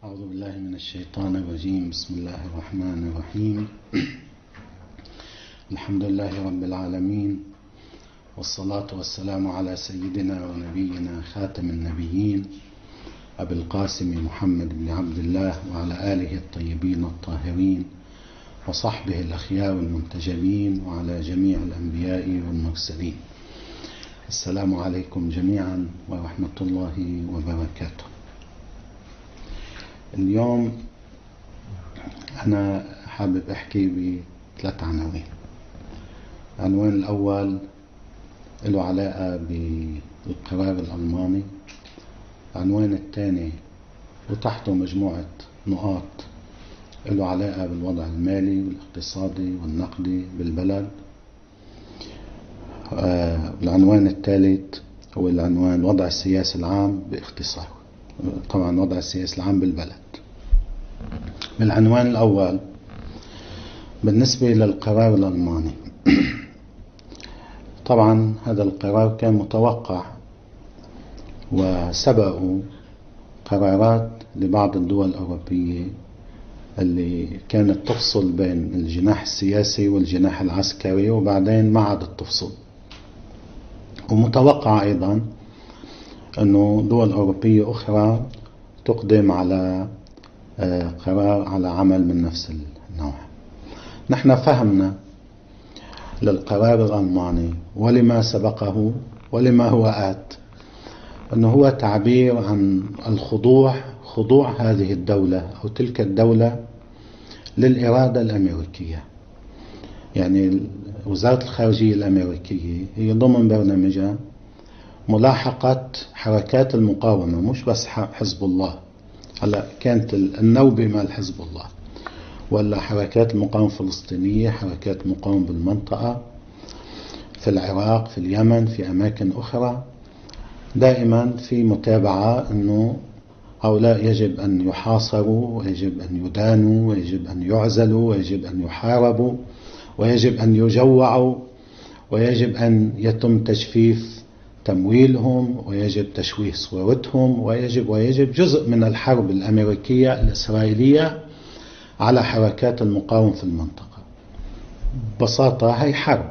أعوذ بالله من الشيطان الرجيم. بسم الله الرحمن الرحيم. الحمد لله رب العالمين، والصلاة والسلام على سيدنا ونبينا خاتم النبيين أبي القاسم محمد بن عبد الله وعلى آله الطيبين الطاهرين وصحبه الأخيار المنتجبين وعلى جميع الأنبياء والمرسلين. السلام عليكم جميعا ورحمة الله وبركاته. اليوم أنا حابب أحكي بثلاث عناوين. العنوان الأول له علاقة بالقرار الألماني، العنوان الثاني وتحته مجموعة نقاط له علاقة بالوضع المالي والاقتصادي والنقدي بالبلد، العنوان الثالث هو العنوان الوضع السياسي العام باختصار، طبعا وضع السياسي العام بالبلد. بالعنوان الأول بالنسبة للقرار الألماني، طبعا هذا القرار كان متوقع وسبقوا قرارات لبعض الدول الأوروبية اللي كانت تفصل بين الجناح السياسي والجناح العسكري وبعدين ما عادت تفصل. ومتوقع أيضا أنه دول أوروبية أخرى تقدم على قرار على عمل من نفس النوع. نحن فهمنا للقرار الألماني ولما سبقه ولما هو آت أنه هو تعبير عن خضوع هذه الدولة أو تلك الدولة للإرادة الأمريكية. يعني وزارة الخارجية الأمريكية هي ضمن برنامجها ملاحقة حركات المقاومة، مش بس حزب الله، هلا كانت النوبة مال حزب الله، ولا حركات المقاومة الفلسطينية، حركات المقاومة بالمنطقة في العراق، في اليمن، في أماكن أخرى. دائما في متابعة أنه هؤلاء يجب أن يحاصروا ويجب أن يدانوا ويجب أن يعزلوا ويجب أن يحاربوا ويجب أن يجوعوا ويجب أن يتم تجفيف تمويلهم ويجب تشويه صورتهم ويجب جزء من الحرب الأمريكية الإسرائيلية على حركات المقاومة في المنطقة. ببساطة هي حرب،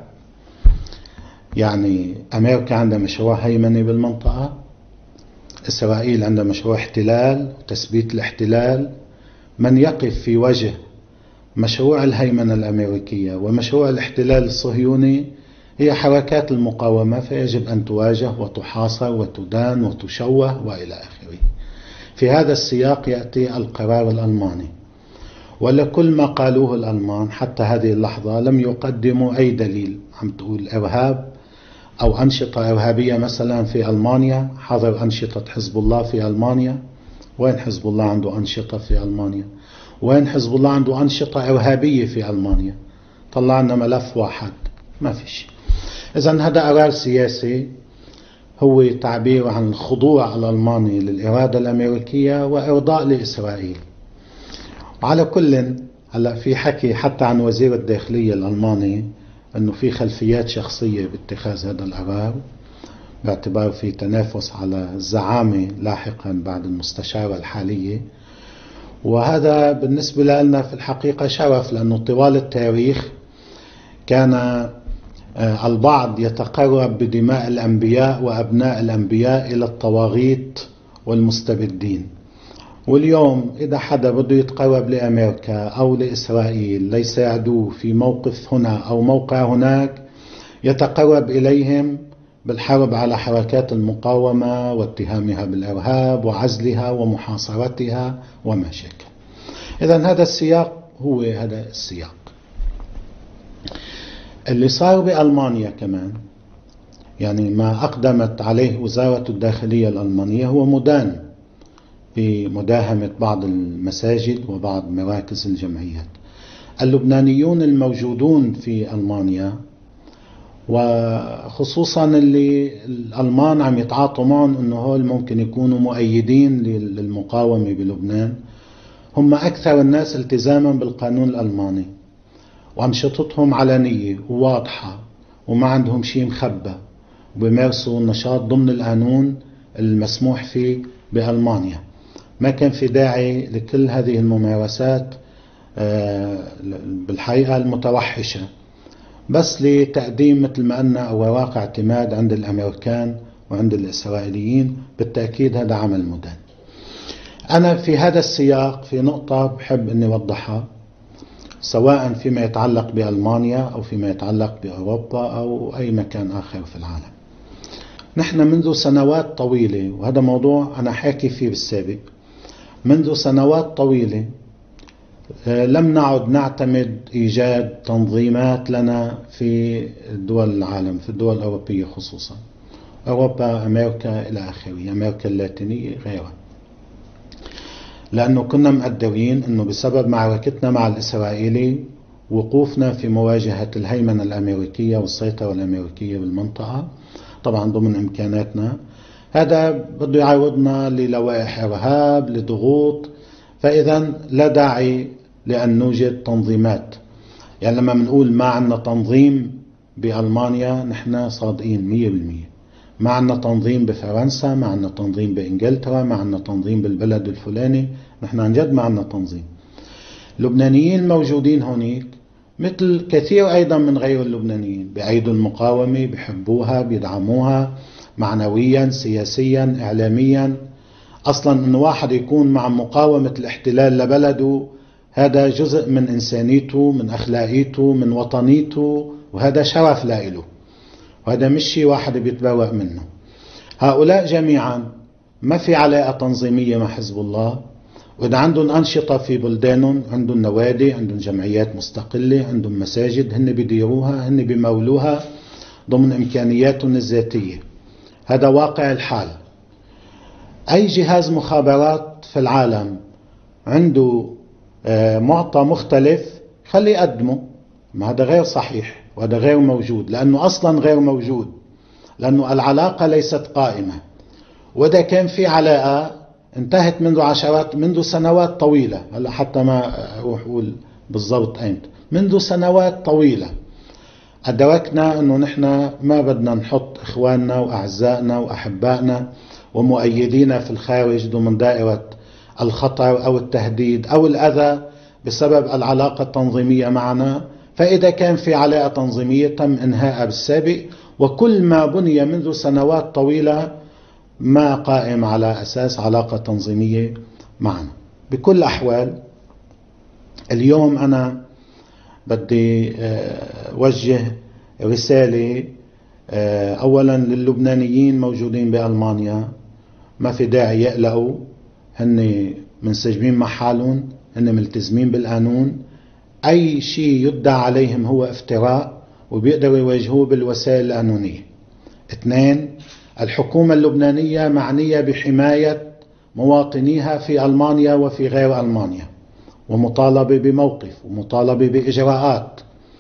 يعني أمريكا عندها مشروع هيمنة بالمنطقة، إسرائيل عندها مشروع احتلال وتثبيت الاحتلال. من يقف في وجه مشروع الهيمنة الأمريكية ومشروع الاحتلال الصهيوني هي حركات المقاومة، فيجب أن تواجه وتحاصر وتدان وتشوه وإلى آخره. في هذا السياق يأتي القرار الألماني، ولكل ما قالوه الألمان حتى هذه اللحظة لم يقدموا أي دليل. عم تقول إرهاب أو أنشطة إرهابية مثلا في ألمانيا، حظر أنشطة حزب الله في ألمانيا. وين حزب الله عنده أنشطة في ألمانيا؟ وين حزب الله عنده أنشطة إرهابية في ألمانيا؟ طلع لنا ملف واحد، ما في شيء. إذن هذا قرار سياسي هو تعبير عن الخضوع الألماني للإرادة الأمريكية وإرضاء لإسرائيل. وعلى كل هلا في حكي حتى عن وزير الداخلية الألماني أنه في خلفيات شخصية باتخاذ هذا القرار، باعتبار في تنافس على الزعامة لاحقا بعد المستشارة الحالية. وهذا بالنسبة لنا في الحقيقة شرف، لأنه طوال التاريخ كان البعض يتقرب بدماء الأنبياء وأبناء الأنبياء إلى الطواغيت والمستبدين. واليوم إذا حدا بده يتقرب لأمريكا أو لإسرائيل ليساعدوه في موقف هنا أو موقع هناك، يتقرب إليهم بالحرب على حركات المقاومة واتهامها بالإرهاب وعزلها ومحاصرتها وما شابه. إذن هذا السياق هو هذا السياق. اللي صار بألمانيا كمان، يعني ما أقدمت عليه وزارة الداخلية الألمانية، هو مدان بمداهمة بعض المساجد وبعض مراكز الجمعيات. اللبنانيون الموجودون في ألمانيا، وخصوصا اللي الألمان عم يتعاطوا معهم أنه هول ممكن يكونوا مؤيدين للمقاومة بلبنان، هم أكثر الناس التزاما بالقانون الألماني، وأنشطتهم علنية وواضحة وما عندهم شيء مخبى، وبيمارسوا النشاط ضمن القانون المسموح فيه بألمانيا. ما كان في داعي لكل هذه الممارسات بالحقيقة المتوحشة بس لتقديم مثل ما قلنا أوراق اعتماد عند الأمريكان وعند الإسرائيليين. بالتأكيد هذا عمل مدان. أنا في هذا السياق في نقطة بحب أني أوضحها، سواء فيما يتعلق بألمانيا أو فيما يتعلق بأوروبا أو أي مكان آخر في العالم. نحن منذ سنوات طويلة، وهذا موضوع أنا حاكي فيه بالسابق، منذ سنوات طويلة لم نعد نعتمد إيجاد تنظيمات لنا في دول العالم، في الدول الأوروبية خصوصا، أوروبا، أمريكا إلى آخره، أمريكا اللاتينية غيرها، لأنه كنا مقدرين أنه بسبب معركتنا مع الإسرائيلي، وقوفنا في مواجهة الهيمنة الأمريكية والسيطرة الأمريكية بالمنطقة طبعا ضمن إمكاناتنا، هذا بده يعرضنا للوائح إرهاب، لضغوط، فإذا لا داعي لأن نوجد تنظيمات. يعني لما بنقول ما عندنا تنظيم بألمانيا نحن صادقين 100%. ما عندنا تنظيم بفرنسا، ما عندنا تنظيم بإنجلترا، ما عندنا تنظيم بالبلد الفلاني، نحن عن جد ما عندنا تنظيم. اللبنانيين الموجودين هونيك مثل كثير أيضا من غير اللبنانيين بيعيدوا المقاومة، بيحبوها، بيدعموها معنويا، سياسيا، إعلاميا. أصلا أن واحد يكون مع مقاومة الاحتلال لبلده هذا جزء من إنسانيته، من أخلاقيته، من وطنيته، وهذا شرف لإله، وهذا مش شيء واحد بيتبرأ منه. هؤلاء جميعا ما في علاقة تنظيمية مع حزب الله، وإذا عندهم أنشطة في بلدانهم، عندهم نوادي، عندهم جمعيات مستقلة، عندهم مساجد هن بيديروها، هن بيمولوها ضمن إمكانياتهم الذاتية. هذا واقع الحال. أي جهاز مخابرات في العالم عنده معطى مختلف خلي يقدمه، ما هذا غير صحيح وهذا غير موجود، لأنه أصلا غير موجود، لأنه العلاقة ليست قائمة. وإذا كان في علاقة انتهت منذ سنوات طويلة، هلا حتى ما أروح أقول بالضبط أيمتى، منذ سنوات طويلة أدركنا أنه نحن ما بدنا نحط إخواننا وأعزائنا وأحبائنا ومؤيدينا في الخارج ضمن دائرة الخطر أو التهديد أو الأذى بسبب العلاقة التنظيمية معنا. فإذا كان في علاقة تنظيمية تم إنهاءها بالسابق، وكل ما بني منذ سنوات طويلة ما قائم على أساس علاقة تنظيمية معنا. بكل الأحوال اليوم أنا بدي وجه رسالة أولا للبنانيين موجودين بألمانيا، ما في داعي يقلقوا، هن منسجمين مع حالهم، هن ملتزمين بالقانون، أي شيء يدعى عليهم هو افتراء وبيقدروا يواجهوه بالوسائل القانونية. 2. الحكومة اللبنانية معنية بحماية مواطنيها في ألمانيا وفي غير ألمانيا، ومطالبة بموقف ومطالبة بإجراءات،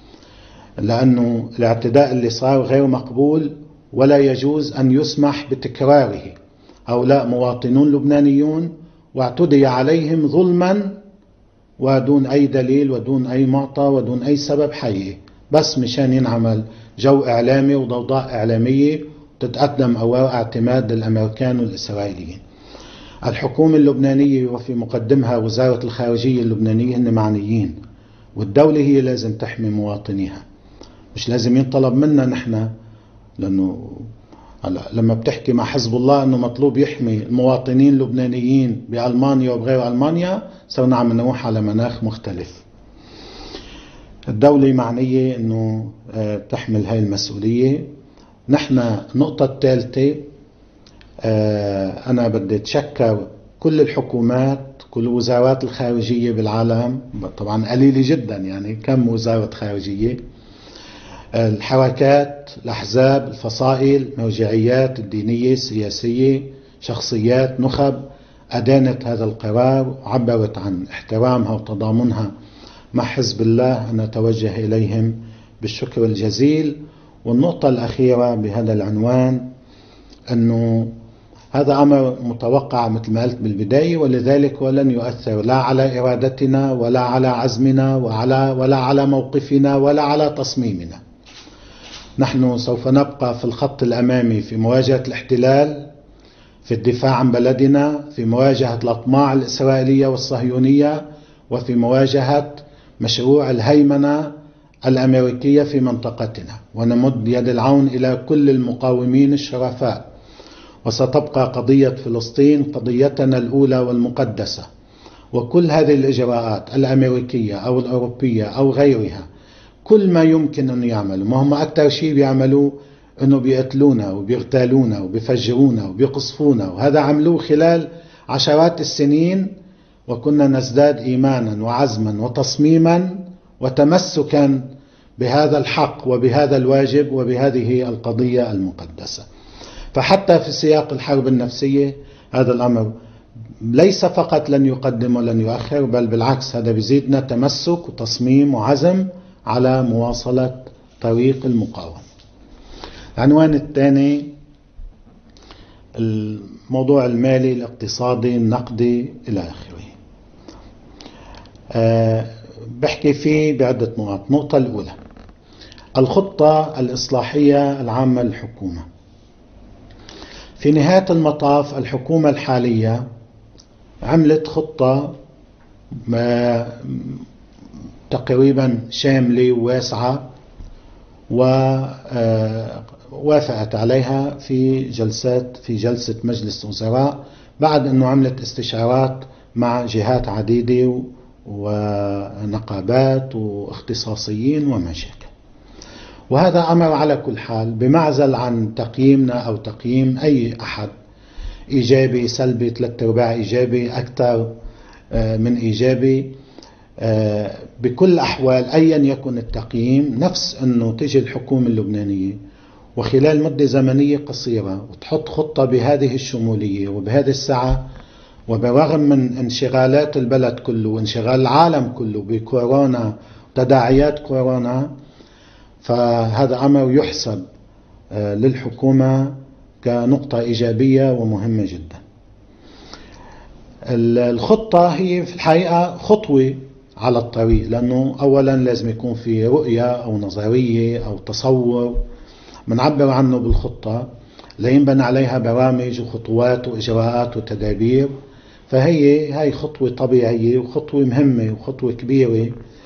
لأنه الاعتداء اللي صار غير مقبول ولا يجوز أن يسمح بتكراره. هؤلاء مواطنون لبنانيون واعتدي عليهم ظلما ودون أي دليل ودون أي معطى ودون أي سبب حقيقي، بس مشان ينعمل جو إعلامي وضوضاء إعلامية تتقدم أوراق اعتماد للأمريكان والإسرائيليين. الحكومة اللبنانية وفي مقدمها وزارة الخارجية اللبنانية هن معنيين، والدولة هي لازم تحمي مواطنيها، مش لازم ينطلب منا نحن، لأنه لما بتحكي مع حزب الله أنه مطلوب يحمي المواطنين اللبنانيين بألمانيا وبغير ألمانيا صرنا عم نروح على مناخ مختلف. الدولة معنية أنه تحمل هاي المسؤولية. نحن النقطة الثالثة، أنا بدي أتشكر كل الحكومات، كل وزارات الخارجية بالعالم، طبعا قليلة جدا يعني كم وزارة خارجية، الحركات، الأحزاب، الفصائل، المرجعيات الدينية السياسية، شخصيات، نخب أدانت هذا القرار وعبرت عن احترامها وتضامنها مع حزب الله. أنا أتوجه إليهم بالشكر الجزيل. والنقطة الأخيرة بهذا العنوان أنه هذا أمر متوقع مثل ما قلت بالبداية، ولذلك ولن يؤثر لا على إرادتنا ولا على عزمنا ولا على موقفنا ولا على تصميمنا. نحن سوف نبقى في الخط الأمامي في مواجهة الاحتلال في الدفاع عن بلدنا، في مواجهة الأطماع الإسرائيلية والصهيونية، وفي مواجهة مشروع الهيمنة الأمريكية في منطقتنا. ونمد يد العون إلى كل المقاومين الشرفاء. وستبقى قضية فلسطين قضيتنا الأولى والمقدسة. وكل هذه الإجراءات الأمريكية أو الأوروبية أو غيرها، كل ما يمكن أن يعملوا، ما هم أكثر شيء بيعملوا أنه بيقتلونا وبيغتالونا وبيفجرونا وبيقصفونا، وهذا عملوه خلال عشرات السنين، وكنا نزداد إيمانا وعزما وتصميما وتمسكا بهذا الحق وبهذا الواجب وبهذه القضية المقدسة. فحتى في سياق الحرب النفسية هذا الأمر ليس فقط لن يقدم ولن يؤخر، بل بالعكس هذا بيزيدنا تمسك وتصميم وعزم على مواصلة طريق المقاومة. العنوان الثاني الموضوع المالي الاقتصادي النقدي إلى آخره. بحكي فيه بعدة نقاط. النقطة الأولى الخطة الإصلاحية العامة للحكومة. في نهاية المطاف الحكومة الحالية عملت خطة تقريبا شاملة وواسعة، ووافقت عليها في جلسة مجلس وزراء بعد أنه عملت استشارات مع جهات عديدة ونقابات واختصاصيين ومشاكل. وهذا أمر على كل حال بمعزل عن تقييمنا أو تقييم أي أحد، إيجابي سلبي 3/4 إيجابي أكثر من إيجابي، بكل الأحوال أيا يكن التقييم، نفس أنه تجي الحكومة اللبنانية وخلال مدة زمنية قصيرة وتحط خطة بهذه الشمولية وبهذه السعة، وبرغم من انشغالات البلد كله وانشغال العالم كله بكورونا وتداعيات كورونا، فهذا أمر يحسب للحكومة كنقطة إيجابية ومهمة جدا. الخطة هي في الحقيقة خطوة على الطريق، لأنه أولا لازم يكون في رؤية أو نظرية أو تصور بنعبر عنه بالخطة، لينبنى عليها برامج وخطوات وإجراءات وتدابير. فهي خطوة طبيعية وخطوة مهمة وخطوة كبيرة،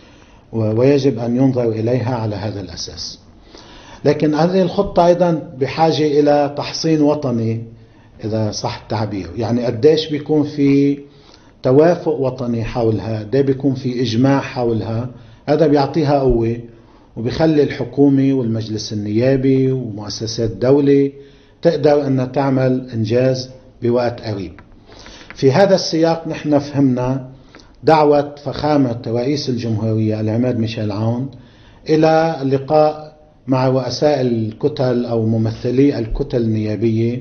ويجب أن ينظر إليها على هذا الأساس. لكن هذه الخطة أيضا بحاجة إلى تحصين وطني إذا صح التعبير، يعني قديش بيكون في توافق وطني حولها، قديش بيكون في إجماع حولها. هذا بيعطيها قوة وبيخلي الحكومة والمجلس النيابي ومؤسسات الدولة تقدر أن تعمل إنجاز بوقت قريب. في هذا السياق نحن فهمنا دعوة فخامة رئيس الجمهورية العماد ميشيل عون إلى اللقاء مع رؤساء الكتل أو ممثلي الكتل النيابية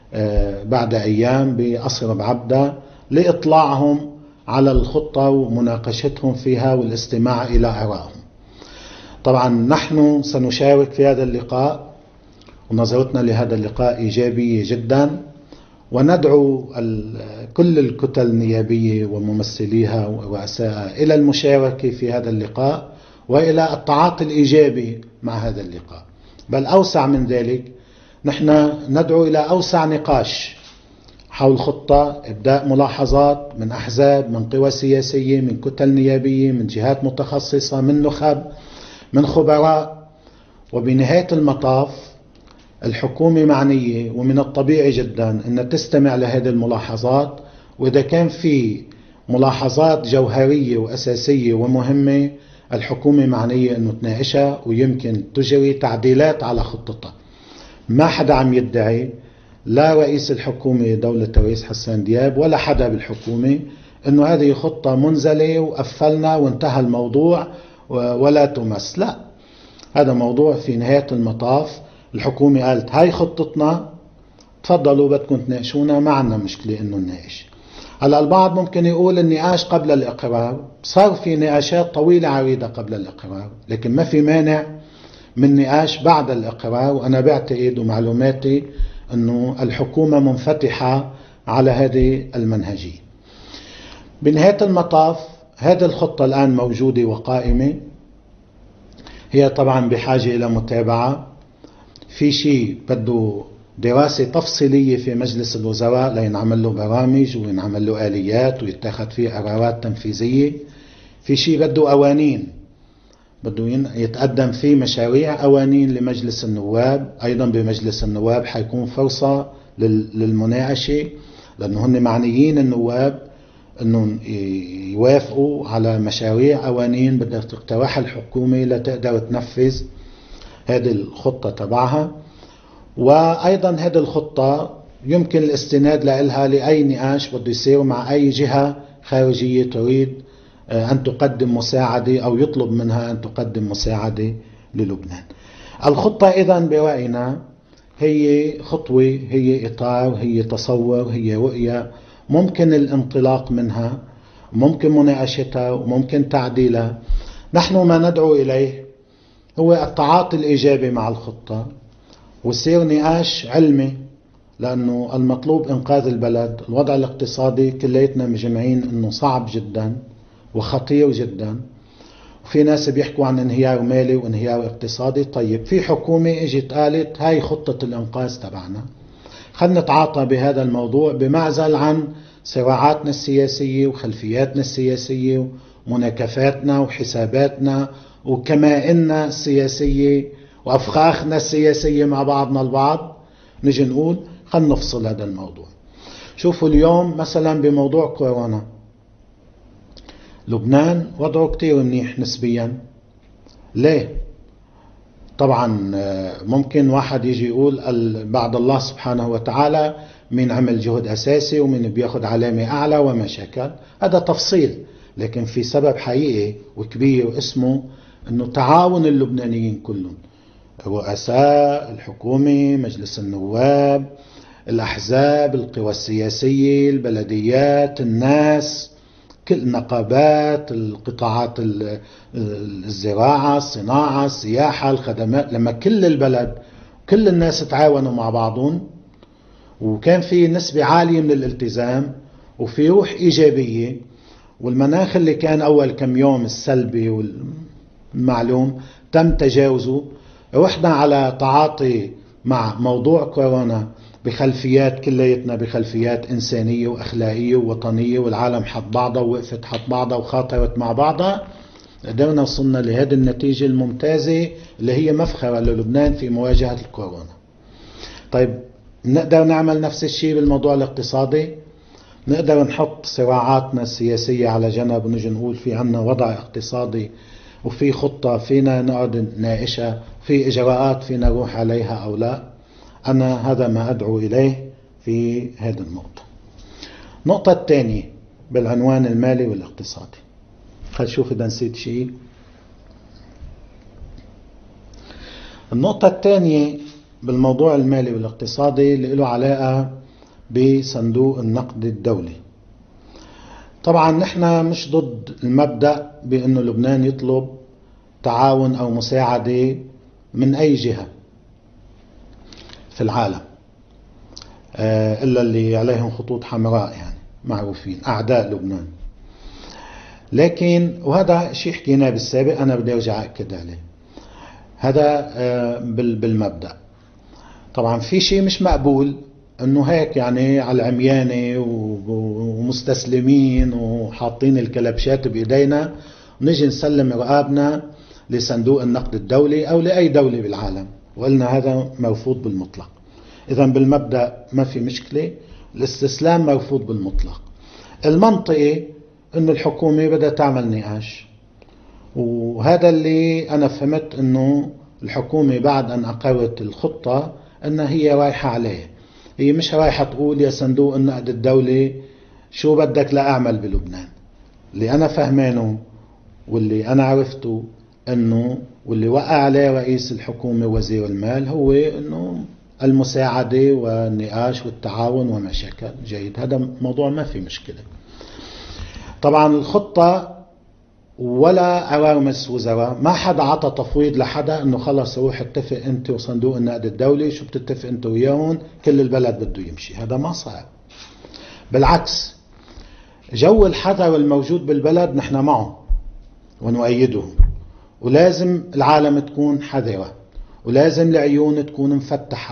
بعد أيام بقصر بعبدة لإطلاعهم على الخطة ومناقشتهم فيها والاستماع إلى آرائهم. طبعا نحن سنشارك في هذا اللقاء، ونظرتنا لهذا اللقاء إيجابية جدا، وندعو كل الكتل النيابية وممثليها ورؤسائها إلى المشاركة في هذا اللقاء وإلى التعاطي الإيجابي مع هذا اللقاء. بل أوسع من ذلك، نحن ندعو إلى أوسع نقاش حول خطة، إبداء ملاحظات من أحزاب، من قوى سياسية، من كتل نيابية، من جهات متخصصة، من نخب، من خبراء. وبنهاية المطاف الحكومة معنية، ومن الطبيعي جدا أن تستمع لهذه الملاحظات، وإذا كان في ملاحظات جوهرية وأساسية ومهمة الحكومة معنية أنه تناقشها ويمكن تجري تعديلات على خطتها. ما حدا عم يدعي، لا رئيس الحكومة دولة الرئيس حسان دياب ولا حدا بالحكومة، أنه هذه خطة منزلة وقفلنا وانتهى الموضوع ولا تمس. لا، هذا موضوع في نهاية المطاف الحكومة قالت هاي خطتنا، تفضلوا بدكم تناقشونا، ما عندنا مشكلة انه نناقش. هلا البعض ممكن يقول النقاش قبل الإقرار، صار في نقاشات طويلة عريضة قبل الإقرار، لكن ما في مانع من نقاش بعد الإقرار. وأنا بعتقد ومعلوماتي أنه الحكومة منفتحة على هذه المنهجية. بنهاية المطاف هذه الخطة الآن موجودة وقائمة، هي طبعا بحاجة إلى متابعة. في شيء بده دراسة تفصيلية في مجلس الوزراء لينعمل له برامج وينعمل له آليات ويتخذ فيه قرارات تنفيذية. في شيء بده قوانين، بده يتقدم فيه مشاريع قوانين لمجلس النواب. أيضا بمجلس النواب حيكون فرصة للمناقشة، لأنه هن معنيين النواب أنه يوافقوا على مشاريع قوانين بدها تقترحها الحكومة لتقدر تنفذ هذه الخطة تبعها. وأيضا هذه الخطة يمكن الاستناد لها لأي نقاش بده يصير مع أي جهة خارجية تريد أن تقدم مساعدة أو يطلب منها أن تقدم مساعدة للبنان. الخطة إذن برأينا هي خطوة، هي إطار، هي تصور، هي رؤية ممكن الانطلاق منها، ممكن مناقشتها وممكن تعديلها. نحن ما ندعو إليه هو التعاطي الإيجابي مع الخطة ويصير نقاش علمي، لأنه المطلوب إنقاذ البلد. الوضع الاقتصادي كليتنا مجمعين أنه صعب جدا وخطير جدا، وفي ناس بيحكوا عن انهيار مالي وانهيار اقتصادي. طيب في حكومة اجت قالت هاي خطة الانقاذ تبعنا، خلنا نتعاطى بهذا الموضوع بمعزل عن صراعاتنا السياسية وخلفياتنا السياسية ومناكفاتنا وحساباتنا وكمائننا السياسية وأفخاخنا السياسية مع بعضنا البعض. نجي نقول خلنا نفصل هذا الموضوع. شوفوا اليوم مثلا بموضوع كورونا، لبنان وضعه كتير منيح نسبيا. ليه؟ طبعا ممكن واحد يجي يقول بعد الله سبحانه وتعالى مين عمل جهد أساسي ومين بياخد علامة أعلى وما شكل، هذا تفصيل. لكن في سبب حقيقي وكبير اسمه أنه تعاون اللبنانيين كلهم، الرؤساء، الحكومة، مجلس النواب، الأحزاب، القوى السياسية، البلديات، الناس، كل النقابات، القطاعات، الزراعة، الصناعة، السياحة، الخدمات. لما كل البلد كل الناس تعاونوا مع بعضهم وكان في نسبة عالية من الالتزام وفي روح إيجابية، والمناخ اللي كان أول كم يوم السلبي والمعلوم تم تجاوزه، رحنا على تعاطي مع موضوع كورونا بخلفيات كليتنا، بخلفيات إنسانية وأخلاقية ووطنية، والعالم حط بعضها ووقفت حط بعضها وخاطرت مع بعضها. قدرنا وصلنا لهذه النتيجة الممتازة اللي هي مفخرة للبنان في مواجهة الكورونا. طيب نقدر نعمل نفس الشيء بالموضوع الاقتصادي؟ نقدر نحط صراعاتنا السياسية على جنب ونجي نقول في عنا وضع اقتصادي وفي خطة فينا نقعد نناقشها، في إجراءات فينا نروح عليها أو لا؟ أنا هذا ما أدعو إليه في هذه النقطة. النقطة الثانية بالعنوان المالي والاقتصادي، خل شوف إذا نسيت شيء. النقطة الثانية بالموضوع المالي والاقتصادي اللي له علاقة بصندوق النقد الدولي. طبعا نحن مش ضد المبدأ بأنه لبنان يطلب تعاون أو مساعدة من أي جهة في العالم، إلا اللي عليهم خطوط حمراء يعني معروفين أعداء لبنان. لكن وهذا شيء حكيناه بالسابق، أنا بدي أرجع أكد عليه. هذا بالمبدأ. طبعا في شيء مش مقبول انه هيك يعني على العميانة ومستسلمين وحاطين الكلبشات بإيدينا ونجي نسلم رقابنا لصندوق النقد الدولي أو لأي دولة بالعالم، وقلنا هذا مرفوض بالمطلق. إذن بالمبدأ ما في مشكلة، الاستسلام مرفوض بالمطلق. المنطقي انه الحكومة بدها تعمل نقاش، وهذا اللي أنا فهمت أنه الحكومة بعد أن أقرت الخطة أنها هي رايحة عليه. هي مش رايحة تقول يا صندوق النقد الدولي شو بدك لا أعمل بلبنان. اللي أنا فهمانه واللي أنا عرفته أنه واللي وقع عليه رئيس الحكومة وزير المال هو أنه المساعدة والنقاش والتعاون وما شكل جيد. هذا موضوع ما في مشكلة. طبعا الخطة ولا قرار مجلس وزراء، ما حدا عطى تفويض لحدا انه خلص روح اتفق انت وصندوق النقد الدولي شو بتتفق انت وياهم كل البلد بده يمشي. هذا ما صار. بالعكس، جو الحذر الموجود بالبلد نحن معه ونؤيده، ولازم العالم تكون حذرة، ولازم العيون تكون مفتحة،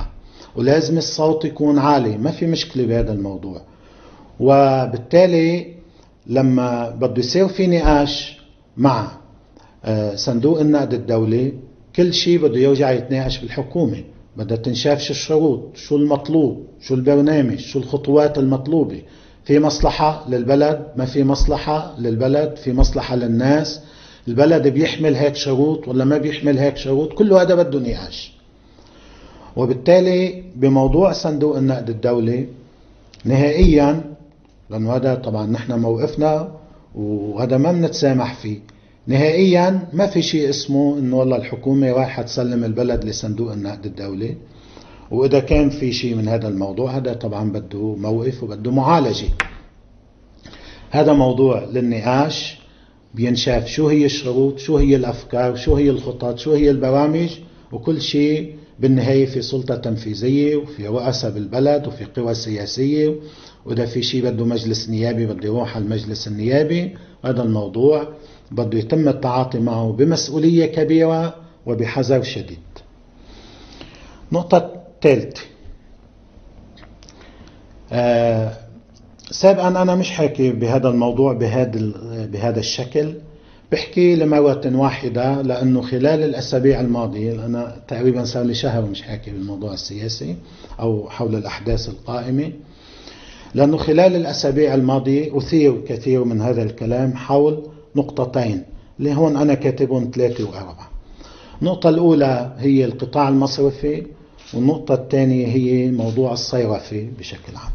ولازم الصوت يكون عالي، ما في مشكلة بهذا الموضوع. وبالتالي لما بده يصير في نقاش مع صندوق النقد الدولي، كل شيء بده يرجع يتناقش بالحكومة، بدها تنشاف شو الشروط، شو المطلوب، شو البرنامج، شو الخطوات المطلوبة، في مصلحة للبلد، ما في مصلحة للبلد، في مصلحة للناس، البلد بيحمل هيك شروط ولا ما بيحمل هيك شروط، كل هذا بده نقاش. وبالتالي بموضوع صندوق النقد الدولي نهائيا، لأنه هذا طبعا نحن موقفنا وهذا ما بنتسامح فيه، نهائيا ما في شيء اسمه انه والله الحكومة رايحة تسلم البلد لصندوق النقد الدولي. وإذا كان في شيء من هذا الموضوع، هذا طبعا بده موقف وبده معالجة. هذا موضوع للنقاش، بينشاف شو هي الشروط، شو هي الأفكار، شو هي الخطط، شو هي البرامج، وكل شيء بالنهاية في سلطة تنفيذية وفي رؤساء بالبلد وفي قوى سياسية، وإذا في شيء بده مجلس نيابي بده يروح على المجلس النيابي. هذا الموضوع بده يتم التعاطي معه بمسؤولية كبيرة وبحذر شديد. نقطة ثالثة، سابقا أنا مش حاكي بهذا الموضوع بهذا الشكل، بحكي لمرة واحدة، لأنه خلال الأسابيع الماضية، أنا تقريبا صار لي شهر مش حاكي بالموضوع السياسي أو حول الأحداث القائمة، لأنه خلال الأسابيع الماضية أثير كثير من هذا الكلام حول نقطتين اللي هون أنا كاتبهم 3 و4. النقطة الأولى هي القطاع المصرفي، والنقطة الثانية هي موضوع الصيرفة بشكل عام.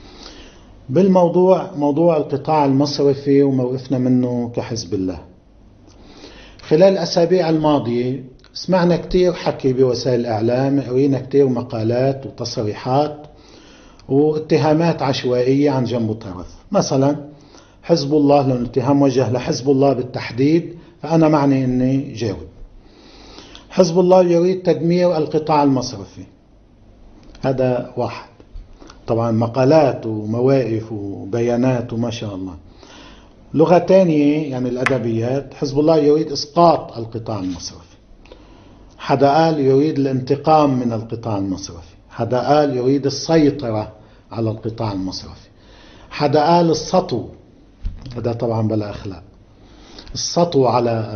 موضوع القطاع المصرفي وموقفنا منه كحزب الله، خلال الأسابيع الماضية سمعنا كتير حكي بوسائل الإعلام، قرينا كتير مقالات وتصريحات واتهامات عشوائية عن جنب وطرف. مثلا حزب الله، لأن الاتهام موجه لحزب الله بالتحديد، فأنا معني أني جاوب. حزب الله يريد تدمير القطاع المصرفي، هذا واحد. طبعا مقالات ومواقف وبيانات وما شاء الله. لغة تانية يعني الأدبيات، حزب الله يريد إسقاط القطاع المصرفي. حدا قال يريد الانتقام من القطاع المصرفي، حدا قال يريد السيطرة على القطاع المصرفي، حدا قال السطو، هذا طبعا بلا أخلاق، السطو على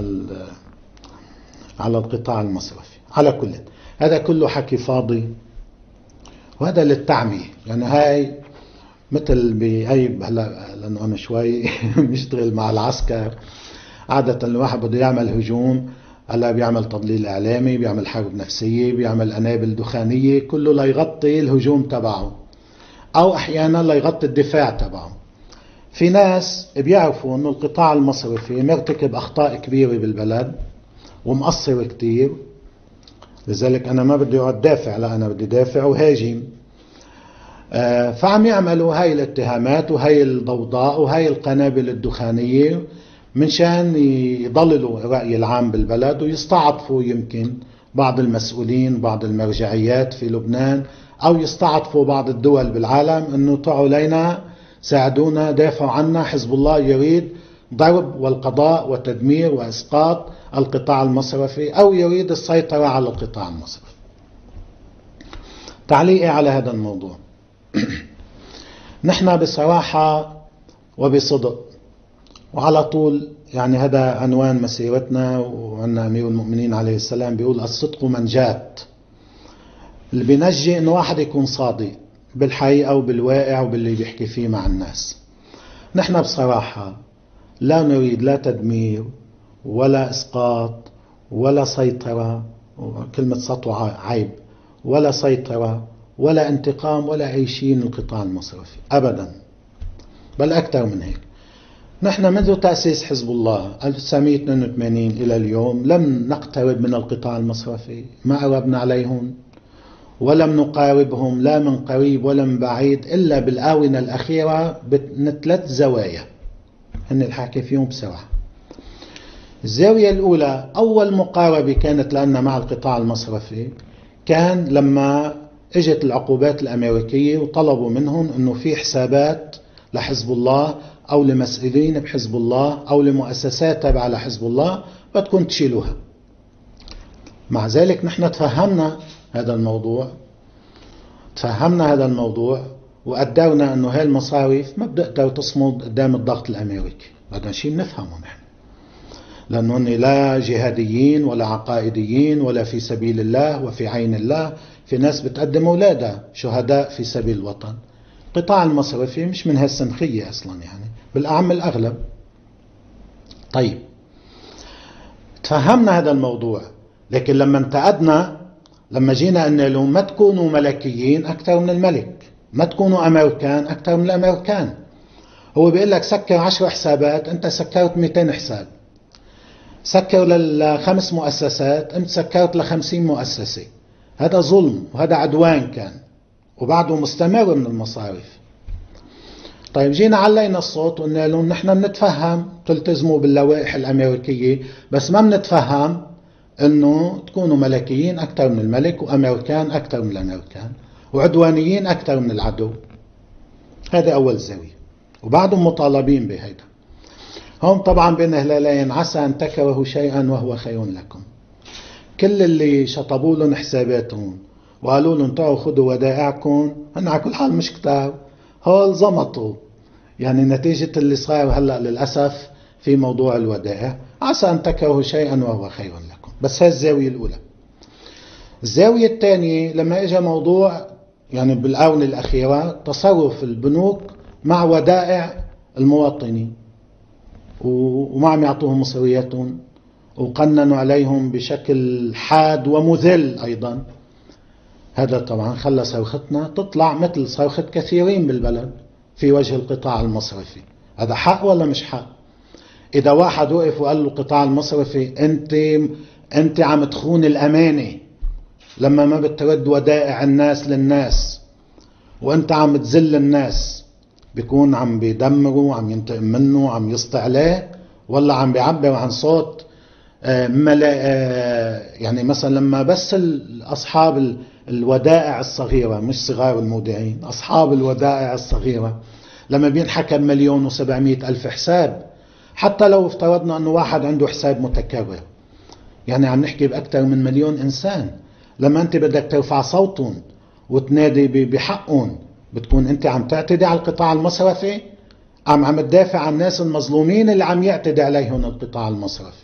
القطاع المصرفي. على كل هذا كله حكي فاضي، وهذا للتعمية. يعني هاي مثل بهي هلا، لأنه أنا شوي مشتغل مع العسكر، عادة الواحد بده يعمل هجوم، هلا بيعمل تضليل إعلامي، بيعمل حرب نفسية، بيعمل أنابل دخانية، كله ليغطي الهجوم تبعه، أو أحيانا ليغطي الدفاع تبعه. في ناس بيعرفوا أنه القطاع المصرفي مرتكب أخطاء كبيرة بالبلد ومقصر كتير، لذلك أنا ما بدي أقعد دافع، لا أنا بدي دافع وهاجم. فعم يعملوا هاي الاتهامات وهاي الضوضاء وهاي القنابل الدخانية منشان يضللوا الرأي العام بالبلد، ويستعطفوا يمكن بعض المسؤولين، بعض المرجعيات في لبنان، أو يستعطفوا بعض الدول بالعالم أنه تعوا لينا ساعدونا، دافعوا عنا، حزب الله يريد ضرب والقضاء وتدمير وإسقاط القطاع المصرفي، أو يريد السيطرة على القطاع المصرفي. تعليقي على هذا الموضوع، نحن بصراحة وبصدق وعلى طول، يعني هذا عنوان مسيرتنا، وعندنا أمير المؤمنين عليه السلام بيقول الصدق منجاة. اللي بينجي إنه واحد يكون صادق بالحقيقة وبالواقع وباللي بيحكي فيه مع الناس. نحن بصراحة لا نريد لا تدمير ولا إسقاط ولا سيطرة، كلمة سطوة عيب، ولا سيطرة ولا انتقام ولا أي شيء من القطاع المصرفي أبدا، بل أكثر من هيك. نحن منذ تأسيس حزب الله 1982 إلى اليوم لم نقترب من القطاع المصرفي، ما قربنا عليهم ولم نقاربهم لا من قريب ولا من بعيد، إلا بالآونة الأخيرة من 3 زوايا هن الحكي فيهم بسرعة. الزاوية الأولى، أول مقاربة كانت لنا مع القطاع المصرفي كان لما اجت العقوبات الأمريكية وطلبوا منهم أنه في حسابات لحزب الله أو لمسؤولين بحزب الله أو لمؤسسات تابعة لحزب الله بدكم تشيلوها. مع ذلك نحن تفهمنا هذا الموضوع تفهمنا هذا الموضوع وقدرنا أنه هاي المصارف ما بتقدر تصمد قدام الضغط الأمريكي. هذا شيء بنفهمه نحن، لأنهم لا جهاديين ولا عقائديين ولا في سبيل الله وفي عين الله. في ناس بتقدم أولادها شهداء في سبيل الوطن. القطاع المصرفي مش من هالسنخية أصلا، يعني بالأعم الأغلب. طيب تفهمنا هذا الموضوع، لكن لما انتقدنا، لما جينا قلنا لهم ما تكونوا ملكيين أكثر من الملك، ما تكونوا أمريكان أكثر من الأمريكان. هو بيقول لك سكر 10 حسابات، أنت سكرت 200 حساب. سكر ل5 مؤسسات، أنت سكرت ل50 مؤسسة. هذا ظلم وهذا عدوان كان، وبعده مستمر من المصارف. طيب جينا علينا الصوت وقلنا لهم نحن بنتفهم تلتزموا باللوائح الأمريكية، بس ما بنتفهم انه تكونوا ملكيين اكثر من الملك وامريكان اكثر من الامريكان وعدوانيين اكثر من العدو. هذا اول زاوية، وبعضهم مطالبين بهذا. هم طبعا بين هلالين، عسى ان تكرهوا شيئا وهو خير لكم. كل اللي شطبوا لهم حساباتهم وقالوا لهم تعالوا خذوا ودائعكم، هن على كل حال مش كتار، هول زمطوا. يعني نتيجة اللي صار هلا للاسف في موضوع الودائع، عسى ان تكرهوا شيئا وهو خير لكم. بس هاي الزاوية الأولى. الزاوية الثانية لما إجا موضوع يعني بالآونة الأخيرة تصرف البنوك مع ودائع المواطنين، وما عم يعطوهم مصرياتهم، وقننوا عليهم بشكل حاد ومذل أيضا. هذا طبعا خلى صرختنا تطلع مثل صرخة كثيرين بالبلد في وجه القطاع المصرفي. هذا حق ولا مش حق؟ إذا واحد وقف وقال له القطاع المصرفي أنت عم تخون الأمانة لما ما بترد ودائع الناس للناس، وأنت عم تذل الناس، بيكون عم بيدمره، عم ينتقم منه، عم يسطع عليه، ولا عم بيعبر عن صوت يعني مثلا لما بس أصحاب الودائع الصغيرة، مش صغار المودعين، أصحاب الودائع الصغيرة، لما بينحكى 1,700,000 حساب، حتى لو افترضنا أنه واحد عنده حساب متكرر، يعني عم نحكي بأكثر من 1,000,000 إنسان. لما أنت بدك ترفع صوتهم وتنادي بحقهم، بتكون أنت عم تعتدي على القطاع المصرفي، عم تدافع عن الناس المظلومين اللي عم يعتدي عليهم القطاع المصرفي.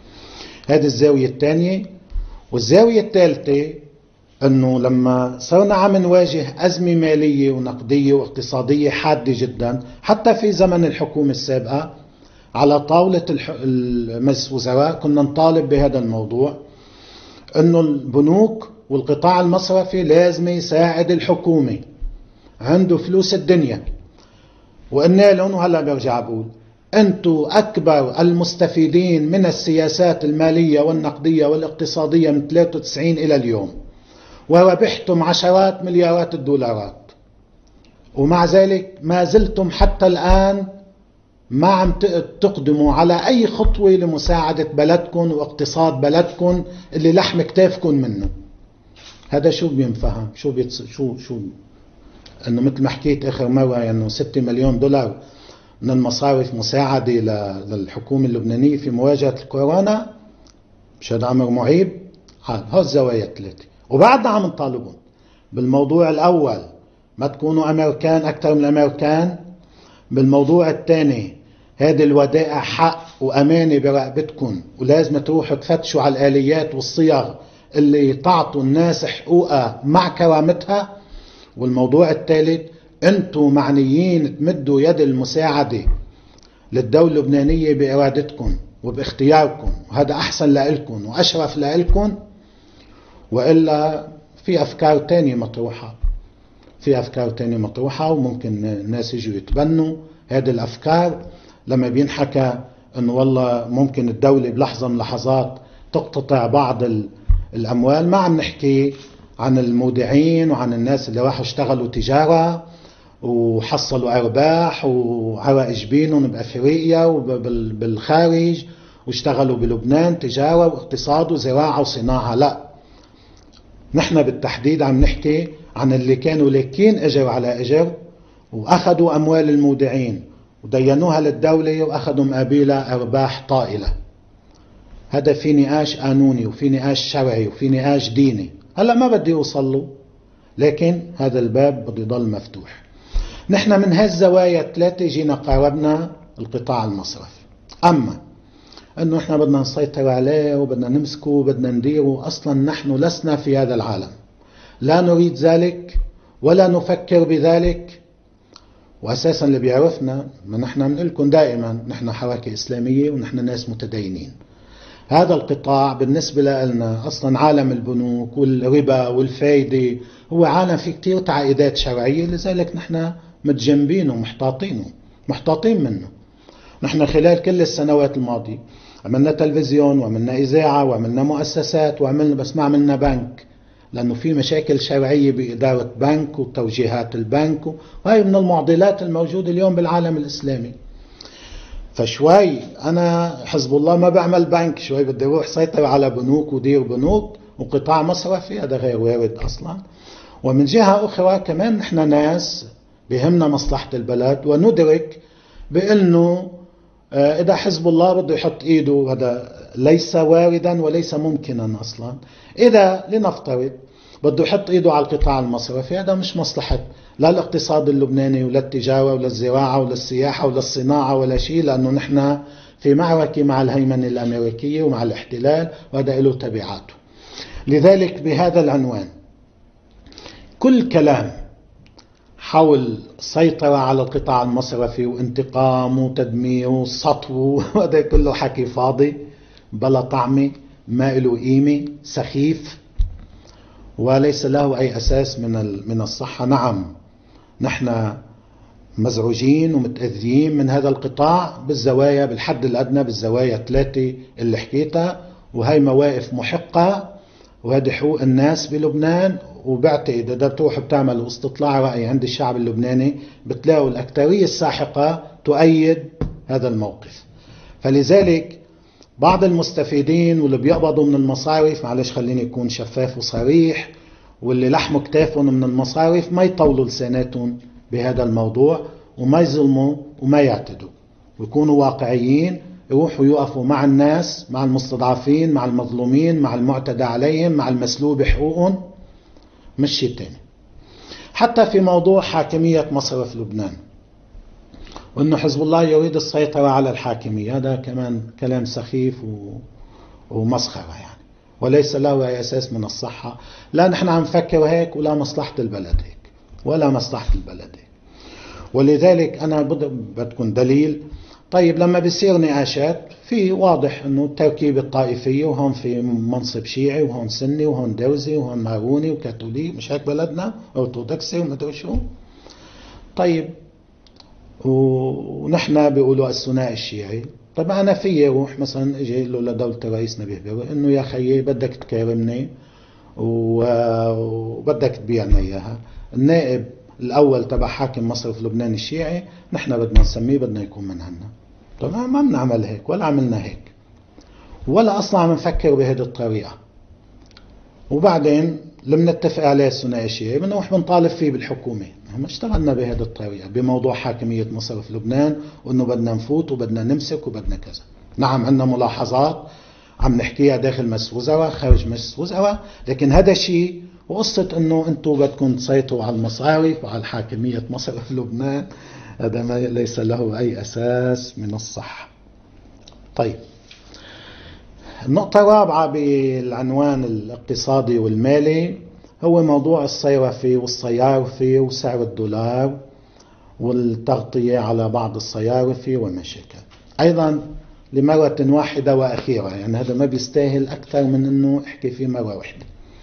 هذه الزاوية الثانية. والزاوية الثالثة أنه لما صرنا عم نواجه أزمة مالية ونقدية واقتصادية حادة جدا، حتى في زمن الحكومة السابقة على طاولة مجلس الوزراء كنا نطالب بهذا الموضوع، أنه البنوك والقطاع المصرفي لازم يساعد الحكومة، عنده فلوس الدنيا. وقلنا لهم وهلا برجع بقول، أنتوا أكبر المستفيدين من السياسات المالية والنقدية والاقتصادية من 93 إلى اليوم، وربحتم عشرات مليارات الدولارات، ومع ذلك ما زلتم حتى الآن ما عم تقدموا على أي خطوة لمساعدة بلدكم واقتصاد بلدكم اللي لحم كتافكم منه. هذا شو بينفهم؟ شو انه مثل ما حكيت اخر مرة، يعني 6 مليون دولار من المصارف مساعدة للحكومة اللبنانية في مواجهة الكورونا، مش هذا أمر معيب؟ هو الزوايا الثلاثة. وبعدنا عم نطالبهم بالموضوع الأول ما تكونوا أمريكان أكثر من الأمريكان. بالموضوع الثاني هذه الودائع حق وأمانة برقبتكم، ولازم تروحوا تفتشوا على الآليات والصيغ اللي تعطوا الناس حقوقها مع كرامتها. والموضوع الثالث، أنتم معنيين تمدوا يد المساعدة للدولة اللبنانية بإرادتكم وباختياركم، وهذا أحسن لإلكم وأشرف لإلكم. وإلا في أفكار تانية مطروحة، وممكن الناس يجوا يتبنوا هذه الأفكار. لما بينحكى أنه والله ممكن الدولة بلحظة من لحظات تقتطع بعض الأموال، ما عم نحكي عن المودعين وعن الناس اللي راحوا اشتغلوا تجارة وحصلوا أرباح وعرق جبينهم بأفريقيا وبالخارج، واشتغلوا بلبنان تجارة واقتصاد وزراعة وصناعة. لا، نحن بالتحديد عم نحكي عن اللي كانوا لاكين أجر على أجر، وأخذوا أموال المودعين ودينوها للدولة وأخذوا مقابلها أرباح طائلة. هذا في نقاش قانوني وفي نقاش شرعي وفي نقاش ديني. هلأ ما بدي أوصل له، لكن هذا الباب بده يضل مفتوح. نحن من هالزوايا الثلاثة جينا قاربنا القطاع المصرفي. أما أنه نحن بدنا نسيطر عليه وبدنا نمسكه وبدنا نديره، أصلا نحن لسنا في هذا العالم، لا نريد ذلك ولا نفكر بذلك. وأساسا اللي بيعرفنا، ما نحن بنقول لكم دائما نحن حركة إسلامية ونحن ناس متدينين. هذا القطاع بالنسبة لنا أصلا عالم البنوك والربا والفايدة هو عالم فيه كتير تعقيدات شرعية، لذلك نحن متجنبينه محتاطين منه. نحن خلال كل السنوات الماضية عملنا تلفزيون وعملنا إذاعة وعملنا مؤسسات وعملنا، بس ما عملنا بنك، لأنه في مشاكل شرعية بإدارة بنك وتوجيهات البنك، وهي من المعضلات الموجودة اليوم بالعالم الإسلامي. فشوي أنا حزب الله ما بعمل بنك، شوي بدي أروح سيطر على بنوك ودير بنوك وقطاع مصرفي، هذا غير وارد أصلا. ومن جهة أخرى كمان نحن ناس بهمنا مصلحة البلد، وندرك بأنه إذا حزب الله بده يحط إيده، هذا ليس واردا وليس ممكنا أصلا. إذا لنفترض بده يحط إيده على القطاع المصرفي، هذا مش مصلحة لا الاقتصاد اللبناني ولا التجارة ولا الزراعة ولا السياحة ولا الصناعة ولا شيء، لأنه نحن في معركة مع الهيمنة الأمريكية ومع الاحتلال، وهذا له تبعاته. لذلك بهذا العنوان كل كلام حول السيطرة على القطاع المصرفي وانتقام وتدمير وسطو وهذا كله حكي فاضي بلا طعمة، ما له قيمة، سخيف وليس له أي أساس من الصحة. نعم نحن مزعوجين ومتأذيين من هذا القطاع بالزوايا، بالحد الأدنى بالزوايا 3 اللي حكيتها، وهي مواقف محقة وهذه حقوق الناس بلبنان. وبعتقد إذا بتروحوا بتعملوا استطلاع رأي عند الشعب اللبناني بتلاقوا الأكثرية الساحقة تؤيد هذا الموقف. فلذلك بعض المستفيدين واللي بيقبضوا من المصارف، معلش خليني يكون شفاف وصريح، واللي لحموا كتافهم من المصارف ما يطولوا لساناتهم بهذا الموضوع وما يظلموا وما يعتدوا، ويكونوا واقعيين، يروحوا يقفوا مع الناس، مع المستضعفين، مع المظلومين، مع المعتدى عليهم، مع المسلوب حقوقهم، مش شيء تاني. حتى في موضوع حاكمية مصرف لبنان، وأنه حزب الله يريد السيطرة على الحاكمية، هذا كمان كلام سخيف ومسخرة يعني، وليس له أي أساس من الصحة. لا نحن عم نفكر هيك ولا مصلحة البلد هيك ولا مصلحة البلد هيك. ولذلك أنا بدكم دليل. طيب لما بيصير نقاشات في واضح أنه التركيبة الطائفية، وهون في منصب شيعي وهون سني وهون دوزي وهون ماروني وكاثوليك، مش هيك بلدنا أرثوذكسي ومدري شو. طيب ونحن بيقولوا الثنائي الشيعي. طيب أنا في روح مثلا اجي له لدولة الرئيس نبيه بيقول إنه يا خيي بدك تكرمني وبدك تبيعنا إياها، النائب الأول تبع حاكم مصرف لبنان الشيعي نحن بدنا نسميه، بدنا يكون من عنا. طبعا ما بنعمل هيك ولا عملنا هيك ولا أصلا عم نفكر بهذه الطريقة. وبعدين لما نتفق عليه الثنائي الشيعي بنروح بنطالب فيه بالحكومة. ما اشتغلنا بهذه الطريقة بموضوع حاكمية مصرف لبنان، وإنه بدنا نفوت وبدنا نمسك وبدنا كذا. نعم عندنا ملاحظات عم نحكيها داخل مجلس وزراء خارج مجلس وزراء، لكن هذا شيء. وقصة إنه أنتم بدكم تسيطروا على المصارف وعلى حاكمية مصرف لبنان، هذا ما ليس له أي أساس من الصحة. طيب النقطة الرابعة بالعنوان الاقتصادي والمالي هو موضوع الصيرفة والصيارفة وسعر الدولار والتغطية على بعض الصيارفة والمشاكل. أيضا لمرة واحدة وأخيرة، يعني هذا ما بيستاهل أكثر من أنه أحكي فيه مرة واحدة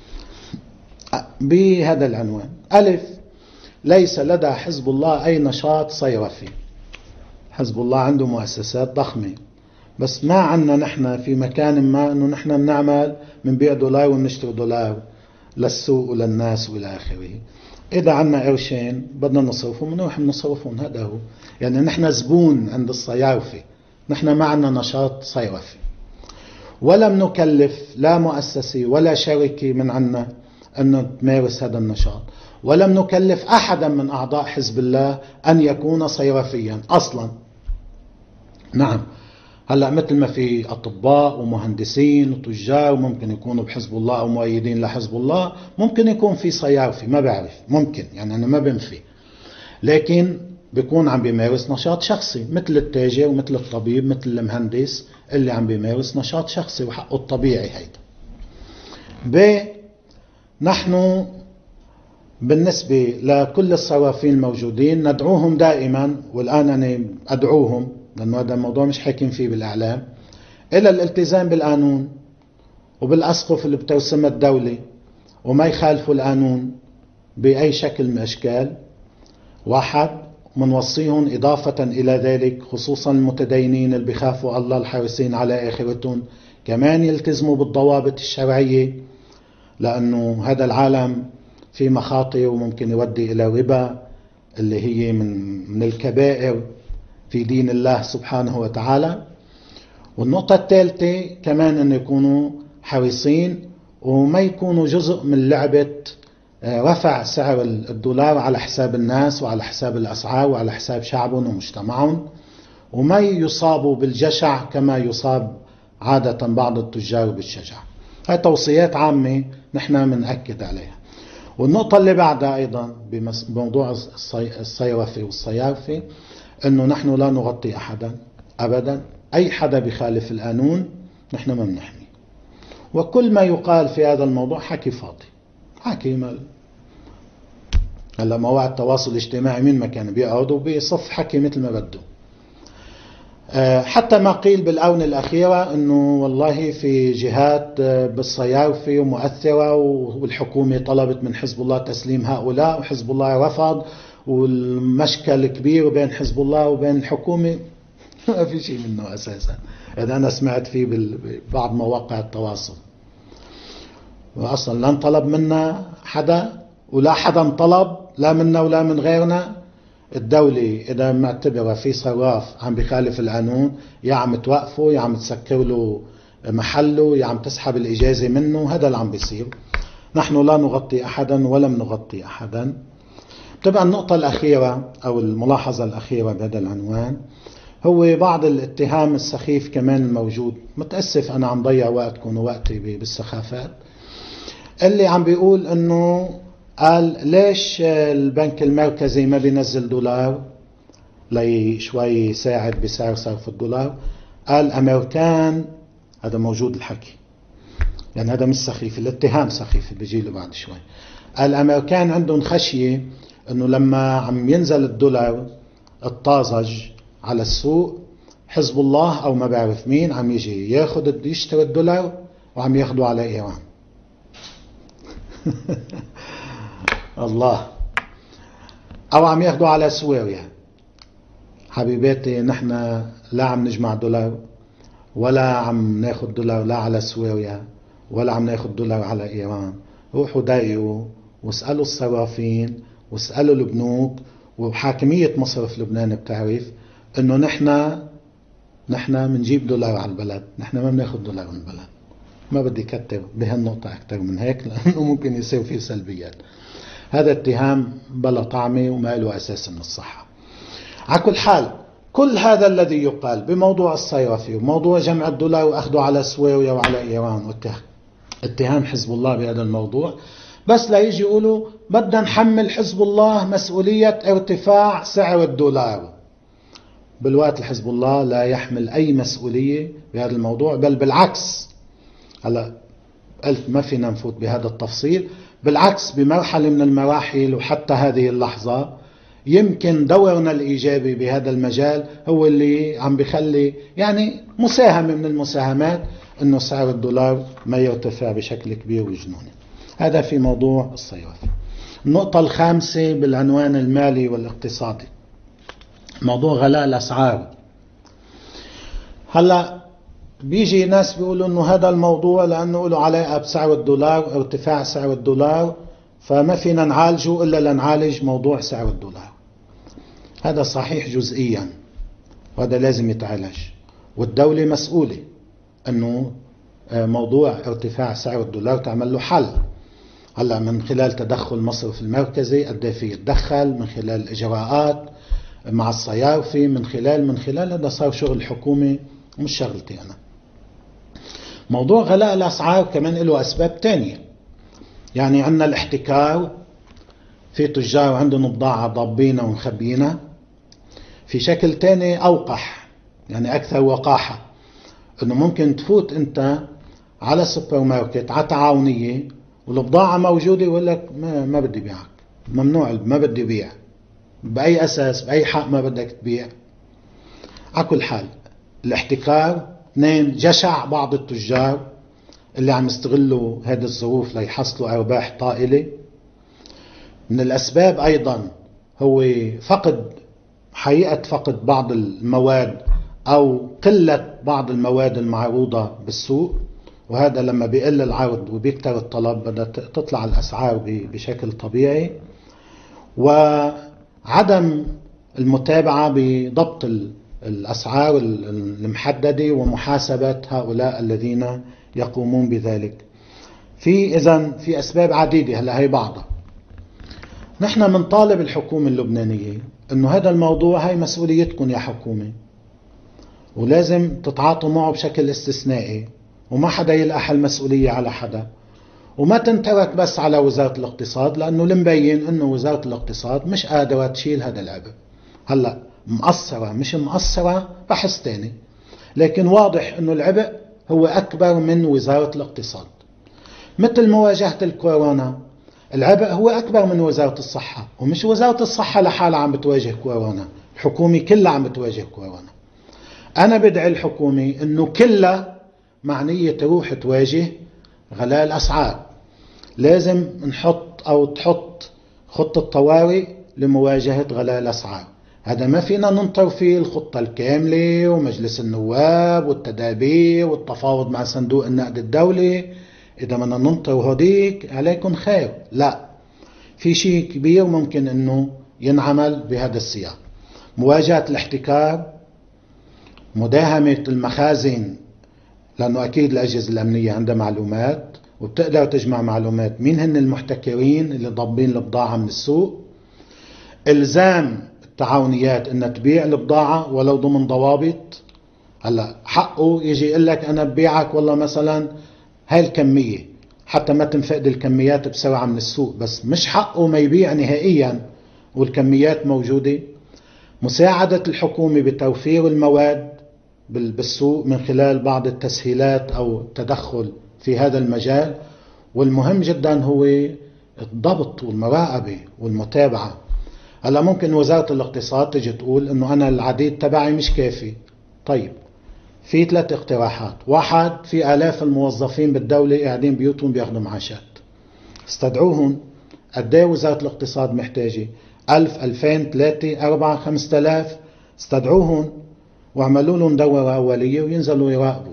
بهذا العنوان. ألف، ليس لدى حزب الله أي نشاط صيرفي. حزب الله عنده مؤسسات ضخمة، بس ما عنا نحن في مكان ما أنه نحن بنعمل من بيع دولار ونشتري دولار للسوق وللناس وإلى آخره. إذا عنا قرشين بدنا نصرفهم بنروح نصرفهم، هذا هو. يعني نحن زبون عند الصيارفة، نحن ما عنا نشاط صيرفي، ولم نكلف لا مؤسسة ولا شركة من عنا أن تمارس هذا النشاط، ولم نكلف أحدا من أعضاء حزب الله أن يكون صيرفيا أصلا. نعم هلأ مثل ما في أطباء ومهندسين وتجار وممكن يكونوا بحزب الله أو مؤيدين لحزب الله، ممكن يكون في صيارفي، ما بعرف، ممكن، يعني أنا ما بنفي، لكن بيكون عم بيمارس نشاط شخصي مثل التاجر ومثل الطبيب مثل المهندس اللي عم بيمارس نشاط شخصي وحقه الطبيعي هيدا. نحن بالنسبة لكل الصرافين الموجودين ندعوهم دائما، والآن أنا أدعوهم لأنه هذا الموضوع مش حاكم فيه بالإعلام، إلى الالتزام بالقانون وبالأسقف اللي بترسمها الدولة، وما يخالفوا القانون بأي شكل من أشكال. واحد، منوصيهم إضافة إلى ذلك خصوصا المتدينين اللي بيخافوا الله الحريصين على آخرتهم كمان يلتزموا بالضوابط الشرعية، لأنه هذا العالم في مخاطر وممكن يودي إلى ربا اللي هي من الكبائر في دين الله سبحانه وتعالى. والنقطة الثالثة كمان أن يكونوا حريصين وما يكونوا جزء من لعبة رفع سعر الدولار على حساب الناس وعلى حساب الأسعار وعلى حساب شعبهم ومجتمعهم، وما يصابوا بالجشع كما يصاب عادة بعض التجار بالشجع. هاي توصيات عامة نحن بنأكد عليها. والنقطة اللي بعدها أيضا بموضوع الصيرفة والصيارفة أنه نحن لا نغطي أحدا أبدا، أي حدا بخالف القانون نحن ما بنحمي، وكل ما يقال في هذا الموضوع حكي فاضي، حكي مال. هلا مواقع التواصل الاجتماعي من ما كان بيقعد وبيصف حكي مثل ما بده. حتى ما قيل بالآونة الأخيرة أنه والله في جهات بالصيارفة ومؤثرة والحكومة طلبت من حزب الله تسليم هؤلاء وحزب الله رفض، والمشكل كبير بين حزب الله وبين الحكومة. ما في شيء منه أساسا، هذا أنا سمعت فيه ببعض مواقع التواصل، وأصلا لن طلب منا حدا ولا حدا طلب لا منا ولا من غيرنا. الدولة إذا معتبرة في صراف عم بخالف القانون يا عم توقفه يا عم تسكر له محله يا عم تسحب الإجازة منه، هذا اللي عم بيصير. نحن لا نغطي أحدا ولم نغطي أحدا. طبعا النقطة الأخيرة أو الملاحظة الأخيرة بهذا العنوان هو بعض الاتهام السخيف كمان الموجود. متأسف أنا عم ضيع وقتكم ووقتي بالسخافات. اللي عم بيقول أنه قال ليش البنك المركزي ما بينزل دولار لي شوي يساعد بسعر صرف الدولار. قال أمريكان، هذا موجود الحكي يعني هذا مش سخيف، الاتهام سخيف بيجي له بعد شوي. قال الأمريكان عندهم خشية أنه لما عم ينزل الدولار الطازج على السوق حزب الله أو ما بعرف مين عم يجي ياخد يشتري الدولار وعم ياخده على إيران. الله، أو عم ياخدوا على سوريا. حبيباتي نحن لا عم نجمع دولار ولا عم ناخد دولار لا على سوريا ولا عم ناخد دولار على إيران. روحوا دايقوا واسألوا الصرافين واسألوا البنوك وحاكمية مصرف لبنان بتعرف انه نحن منجيب دولار على البلد، نحن ما بناخد دولار من البلد. ما بدي كتر بهالنقطة أكتر من هيك لأنه ممكن يصير فيه سلبيات. هذا اتهام بلا طعمه وما له أساس من الصحة. على كل حال كل هذا الذي يقال بموضوع الصيرفة وموضوع جمع الدولار وأخذه على سوريا وعلى إيران واتهام حزب الله بهذا الموضوع بس لا يجي يقولوا بدنا نحمل حزب الله مسؤولية ارتفاع سعر الدولار. بالوقت حزب الله لا يحمل أي مسؤولية بهذا الموضوع، بل بالعكس. هلا قلت ما فينا نفوت بهذا التفصيل، بالعكس بمرحلة من المراحل وحتى هذه اللحظة يمكن دورنا الإيجابي بهذا المجال هو اللي عم بيخلي يعني مساهمة من المساهمات أنه سعر الدولار ما يرتفع بشكل كبير وجنوني. هذا في موضوع الصيرفة. النقطة الخامسة بالعنوان المالي والاقتصادي موضوع غلاء الأسعار. هلا بيجي ناس بيقولوا انه هذا الموضوع لانه له علاقه بسعر الدولار ارتفاع سعر الدولار فما فينا نعالجه الا لنعالج موضوع سعر الدولار. هذا صحيح جزئيا وهذا لازم يتعالج، والدولة مسؤولة انه موضوع ارتفاع سعر الدولار تعمل له حل. هلا من خلال تدخل المصرف المركزي قد في يتدخل، من خلال اجراءات مع الصيارفة، من خلال هذا صار شغل الحكومة مش شغلتي أنا. موضوع غلاء الأسعار كمان له أسباب تانية. يعني عندنا الاحتكار، في تجار عندهم بضاعة ضابينها ومخبينها. في شكل تاني أوقح، يعني أكثر وقاحة، أنه ممكن تفوت أنت على سوبر ماركت على تعاونية والبضاعة موجودة ويقول لك ما بدي بيعك، ممنوع، ما بدي بيع. بأي أساس، بأي حق ما بدك تبيع؟ على كل حال الاحتكار. 2، جشع بعض التجار اللي عم يستغلوا هذه الظروف ليحصلوا أرباح طائلة. من الأسباب أيضا هو حقيقة فقد بعض المواد أو قلة بعض المواد المعروضة بالسوق، وهذا لما بيقل العرض وبيكتر الطلب بدأت تطلع الأسعار بشكل طبيعي. وعدم المتابعة بضبط الأسعار المحددة ومحاسبة هؤلاء الذين يقومون بذلك. إذن في أسباب عديدة، هلا هي بعضها. نحن منطالب الحكومة اللبنانية أنه هذا الموضوع هاي مسؤوليتكم يا حكومة، ولازم تتعاطوا معه بشكل استثنائي، وما حدا يلقى المسؤولية على حدا، وما تنترك بس على وزارة الاقتصاد، لأنه المبين أنه وزارة الاقتصاد مش قادرة تشيل هذا العبء. هلأ مقصرة مش مقصرة بحث تاني، لكن واضح أنه العبء هو أكبر من وزارة الاقتصاد. مثل مواجهة الكورونا، العبء هو أكبر من وزارة الصحة، ومش وزارة الصحة لحالها عم بتواجه كورونا، الحكومة كلها عم بتواجه كورونا. أنا بدعي الحكومة أنه كلها معنية تروح تواجه غلاء الأسعار. لازم تحط خطة طوارئ لمواجهة غلاء الأسعار. هذا ما فينا ننطر فيه الخطة الكاملة ومجلس النواب والتدابير والتفاوض مع صندوق النقد الدولي. إذا بدنا ننطر هديك عليكم خير، لا، في شيء كبير ممكن أنه ينعمل بهذا السياق. مواجهة الاحتكار، مداهمة المخازن، لأنه أكيد الأجهزة الأمنية عندها معلومات وبتقدر تجمع معلومات مين هن المحتكرين اللي ضابين البضاعة من السوق. إلزام التعاونيات أن تبيع البضاعة ولو ضمن ضوابط. هلا حقه يجي يقول لك أنا ببيعك والله مثلا هاي الكمية حتى ما تنفقد الكميات بسرعة من السوق، بس مش حقه ما يبيع نهائيا والكميات موجودة. مساعدة الحكومة بتوفير المواد بالسوق من خلال بعض التسهيلات أو التدخل في هذا المجال. والمهم جدا هو الضبط والمراقبة والمتابعة. هلا ممكن وزارة الاقتصاد تجي تقول انه انا العديد تبعي مش كافي. طيب، في 3 اقتراحات. 1، في آلاف الموظفين بالدولة قاعدين بيوتهم بياخدوا معاشات، استدعوهم. قد ايه وزارة الاقتصاد محتاجة؟ 1000، 2000، 3، 4، 5000. استدعوهم واعملوا لهم دورة أولية وينزلوا يراقبوا.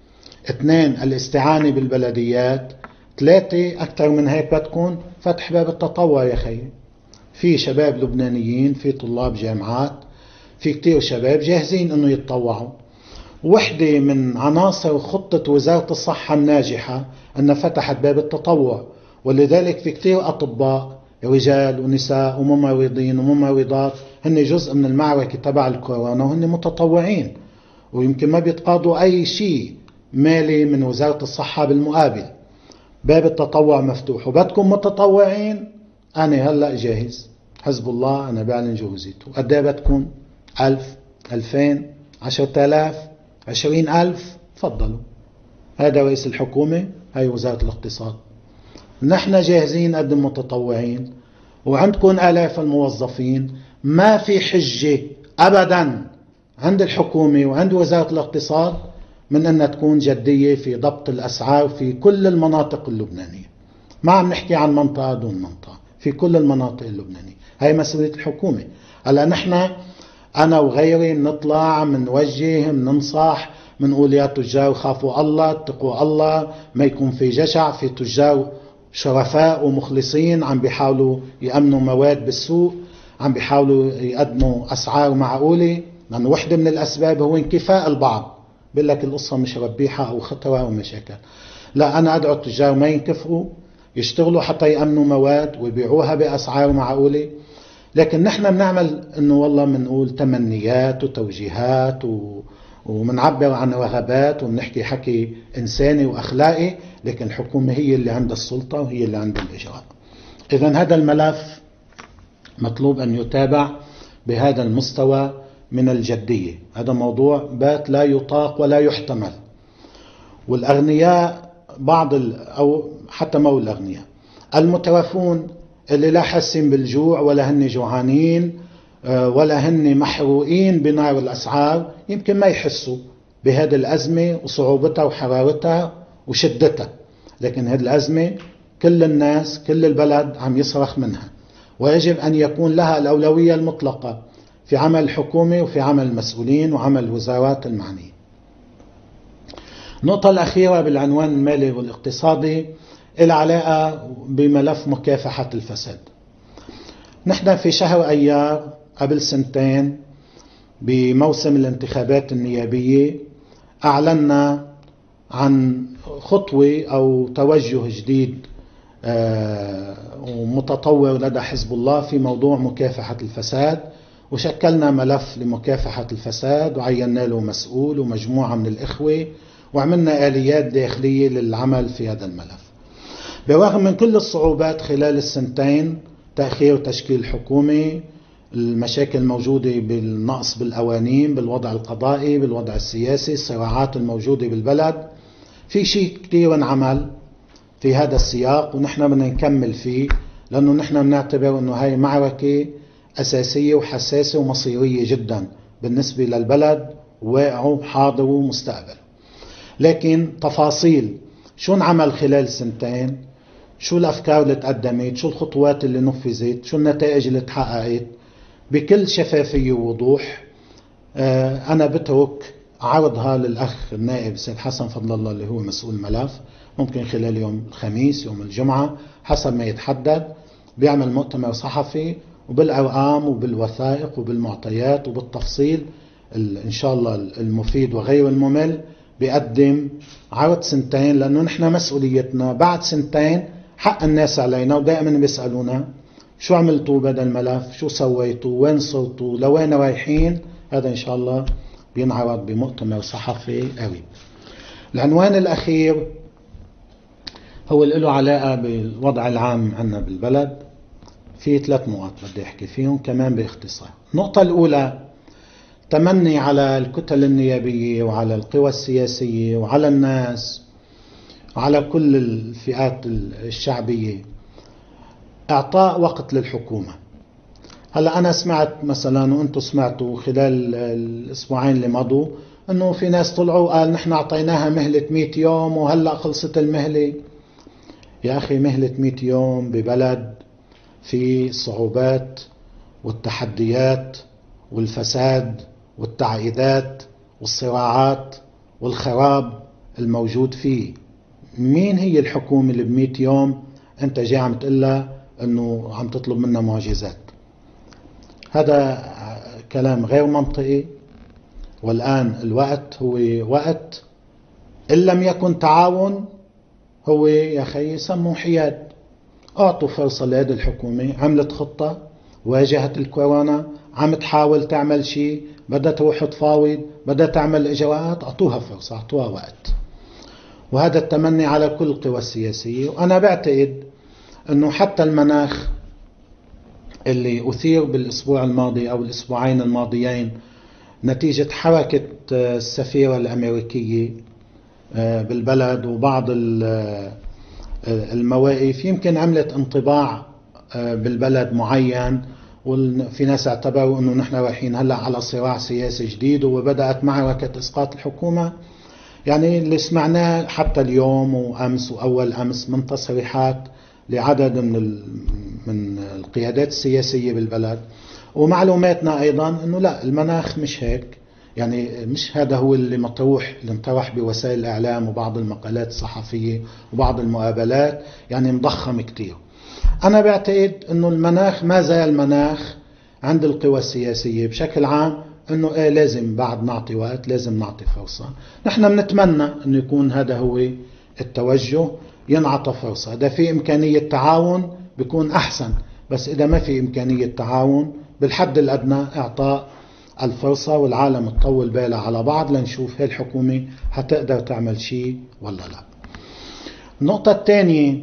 2، الاستعانة بالبلديات. 3، أكثر من هيك بدكم فتح باب التطوع يا خي. في شباب لبنانيين، في طلاب جامعات، في كتير شباب جاهزين انه يتطوعوا. وحدة من عناصر خطة وزارة الصحة الناجحة أن فتحت باب التطوع، ولذلك في كتير أطباء رجال ونساء وممرضين وممرضات هن جزء من المعركة تبع الكورونا وهن متطوعين، ويمكن ما بيتقاضوا أي شيء مالي من وزارة الصحة. بالمقابل باب التطوع مفتوح، وبدكم متطوعين أنا هلأ جاهز. حزب الله أنا بعلن جوزيته. قد ايه بدكم؟ 1000، 2000، 10,000، 20,000؟ تفضلوا. هذا رئيس الحكومة، هاي وزارة الاقتصاد. نحن جاهزين نقدم متطوعين، وعندكم آلاف الموظفين. ما في حجة أبدا عند الحكومة وعند وزارة الاقتصاد من أن تكون جدية في ضبط الأسعار في كل المناطق اللبنانية. ما عم نحكي عن منطقة دون منطقة، في كل المناطق اللبنانية. هاي مسؤولية الحكومة. هلا نحن أنا وغيري بنطلع منوجه مننصح منقول يا تجار خافوا الله، اتقوا الله، ما يكون في جشع. في تجار شرفاء ومخلصين عم بيحاولوا يأمنوا مواد بالسوق، عم بيحاولوا يقدموا أسعار معقولة، لأنه وحدة من الأسباب هو انكفاء البعض. بيقول لك القصة مش ربيحة أو خطرة أو مشاكل. لا، أنا أدعو التجار ما ينكفئوا، يشتغلوا حتى يأمنوا مواد ويبيعوها بأسعار معقولة. لكن نحن بنعمل انه والله بنقول تمنيات وتوجيهات ومنعبر عن رغبات ومنحكي حكي إنساني وأخلاقي، لكن الحكومة هي اللي عندها السلطة وهي اللي عندها الإجراء. إذن هذا الملف مطلوب أن يتابع بهذا المستوى من الجدية. هذا موضوع بات لا يطاق ولا يحتمل. والأغنياء أو حتى مو الأغنياء، المتوفون اللي لا حاسين بالجوع ولا هن جوعانين ولا هن محروقين بنار الأسعار، يمكن ما يحسوا بهذه الأزمة وصعوبتها وحرارتها وشدتها، لكن هذه الأزمة كل الناس كل البلد عم يصرخ منها، ويجب أن يكون لها الأولوية المطلقة في عمل الحكومة وفي عمل المسؤولين وعمل الوزارات المعنية. النقطة الأخيرة بالعنوان المالي والاقتصادي العلاقة بملف مكافحة الفساد. نحن في شهر أيار قبل سنتين بموسم الانتخابات النيابية أعلنا عن خطوة أو توجه جديد ومتطور لدى حزب الله في موضوع مكافحة الفساد، وشكلنا ملف لمكافحة الفساد وعينا له مسؤول ومجموعة من الإخوة، وعملنا آليات داخلية للعمل في هذا الملف. بالرغم من كل الصعوبات خلال السنتين، تأخير تشكيل الحكومة، المشاكل الموجودة بالنقص بالقوانين، بالوضع القضائي، بالوضع السياسي، الصراعات الموجودة بالبلد، في شيء كتير انعمل في هذا السياق ونحن بدنا نكمل فيه، لأنه نحن بنعتبر أنه هاي معركة أساسية وحساسة ومصيرية جدا بالنسبة للبلد واقعه حاضره ومستقبله. لكن تفاصيل شو انعمل خلال سنتين، شو الأفكار اللي تقدمت، شو الخطوات اللي نفذت، شو النتائج اللي تحققت، بكل شفافية ووضوح أنا بترك عرضها للأخ النائب سيد حسن فضل الله اللي هو مسؤول الملف، ممكن خلال يوم الخميس يوم الجمعة حسب ما يتحدد، بيعمل مؤتمر صحفي وبالأرقام وبالوثائق وبالمعطيات وبالتفصيل إن شاء الله المفيد وغير الممل، بيقدم عرض سنتين، لأنه نحن مسؤوليتنا بعد سنتين حق الناس علينا، ودائما بيسألونا شو عملتوا بهذا الملف، شو سويتوا، وين صرتوا، لوين رايحين. هذا إن شاء الله بينعرض بمؤتمر صحفي قريب. العنوان الأخير هو اللي له علاقة بالوضع العام عندنا بالبلد، في 3 نقاط بدي أحكي فيهم كمان باختصار. النقطة الأولى تمني على الكتل النيابية وعلى القوى السياسية وعلى الناس وعلى كل الفئات الشعبية إعطاء وقت للحكومة. هلأ أنا سمعت مثلا وأنتم سمعتوا خلال الأسبوعين اللي مضوا أنه في ناس طلعوا قال نحن أعطيناها مهلة 100 يوم وهلأ خلصت المهلة. يا أخي مهلة 100 يوم ببلد في الصعوبات والتحديات والفساد والتعقيدات والصراعات والخراب الموجود فيه، مين هي الحكومة اللي ب100 يوم أنت جاي عم تقلها أنه عم تطلب منها معجزات؟ هذا كلام غير منطقي. والآن الوقت هو وقت إن لم يكن تعاون هو يا أخي سموا حياد. أعطوا فرصة لهذه الحكومة، عملت خطة، واجهت الكورونا، عم تحاول تعمل شيء، بدها تروح تفاوض، بدها تعمل إجراءات، أعطوها فرصة، أعطوها وقت. وهذا التمني على كل القوى السياسية. وأنا بعتقد أنه حتى المناخ اللي أثير بالأسبوع الماضي أو الأسبوعين الماضيين نتيجة حركة السفيرة الأمريكية بالبلد وبعض المواقف يمكن عملت انطباع بالبلد معين، وفي ناس اعتبروا أنه نحن رايحين هلأ على صراع سياسي جديد وبدأت معركة إسقاط الحكومة. يعني اللي سمعناه حتى اليوم وأمس وأول أمس من تصريحات لعدد من القيادات السياسية بالبلد، ومعلوماتنا أيضا أنه لا، المناخ مش هيك، يعني مش هذا هو اللي انطرح بوسائل الإعلام وبعض المقالات الصحفية وبعض المقابلات، يعني مضخم كتير. أنا بعتقد أنه المناخ ما زال المناخ عند القوى السياسية بشكل عام أنه لازم بعد نعطي وقت، لازم نعطي فرصة. نحن بنتمنى أنه يكون هذا هو التوجه، ينعطى فرصة. إذا في إمكانية تعاون بيكون أحسن، بس إذا ما في إمكانية تعاون بالحد الأدنى إعطاء الفرصة والعالم تطول بالها على بعض لنشوف هي الحكومة هتقدر تعمل شيء ولا لا. النقطة الثانية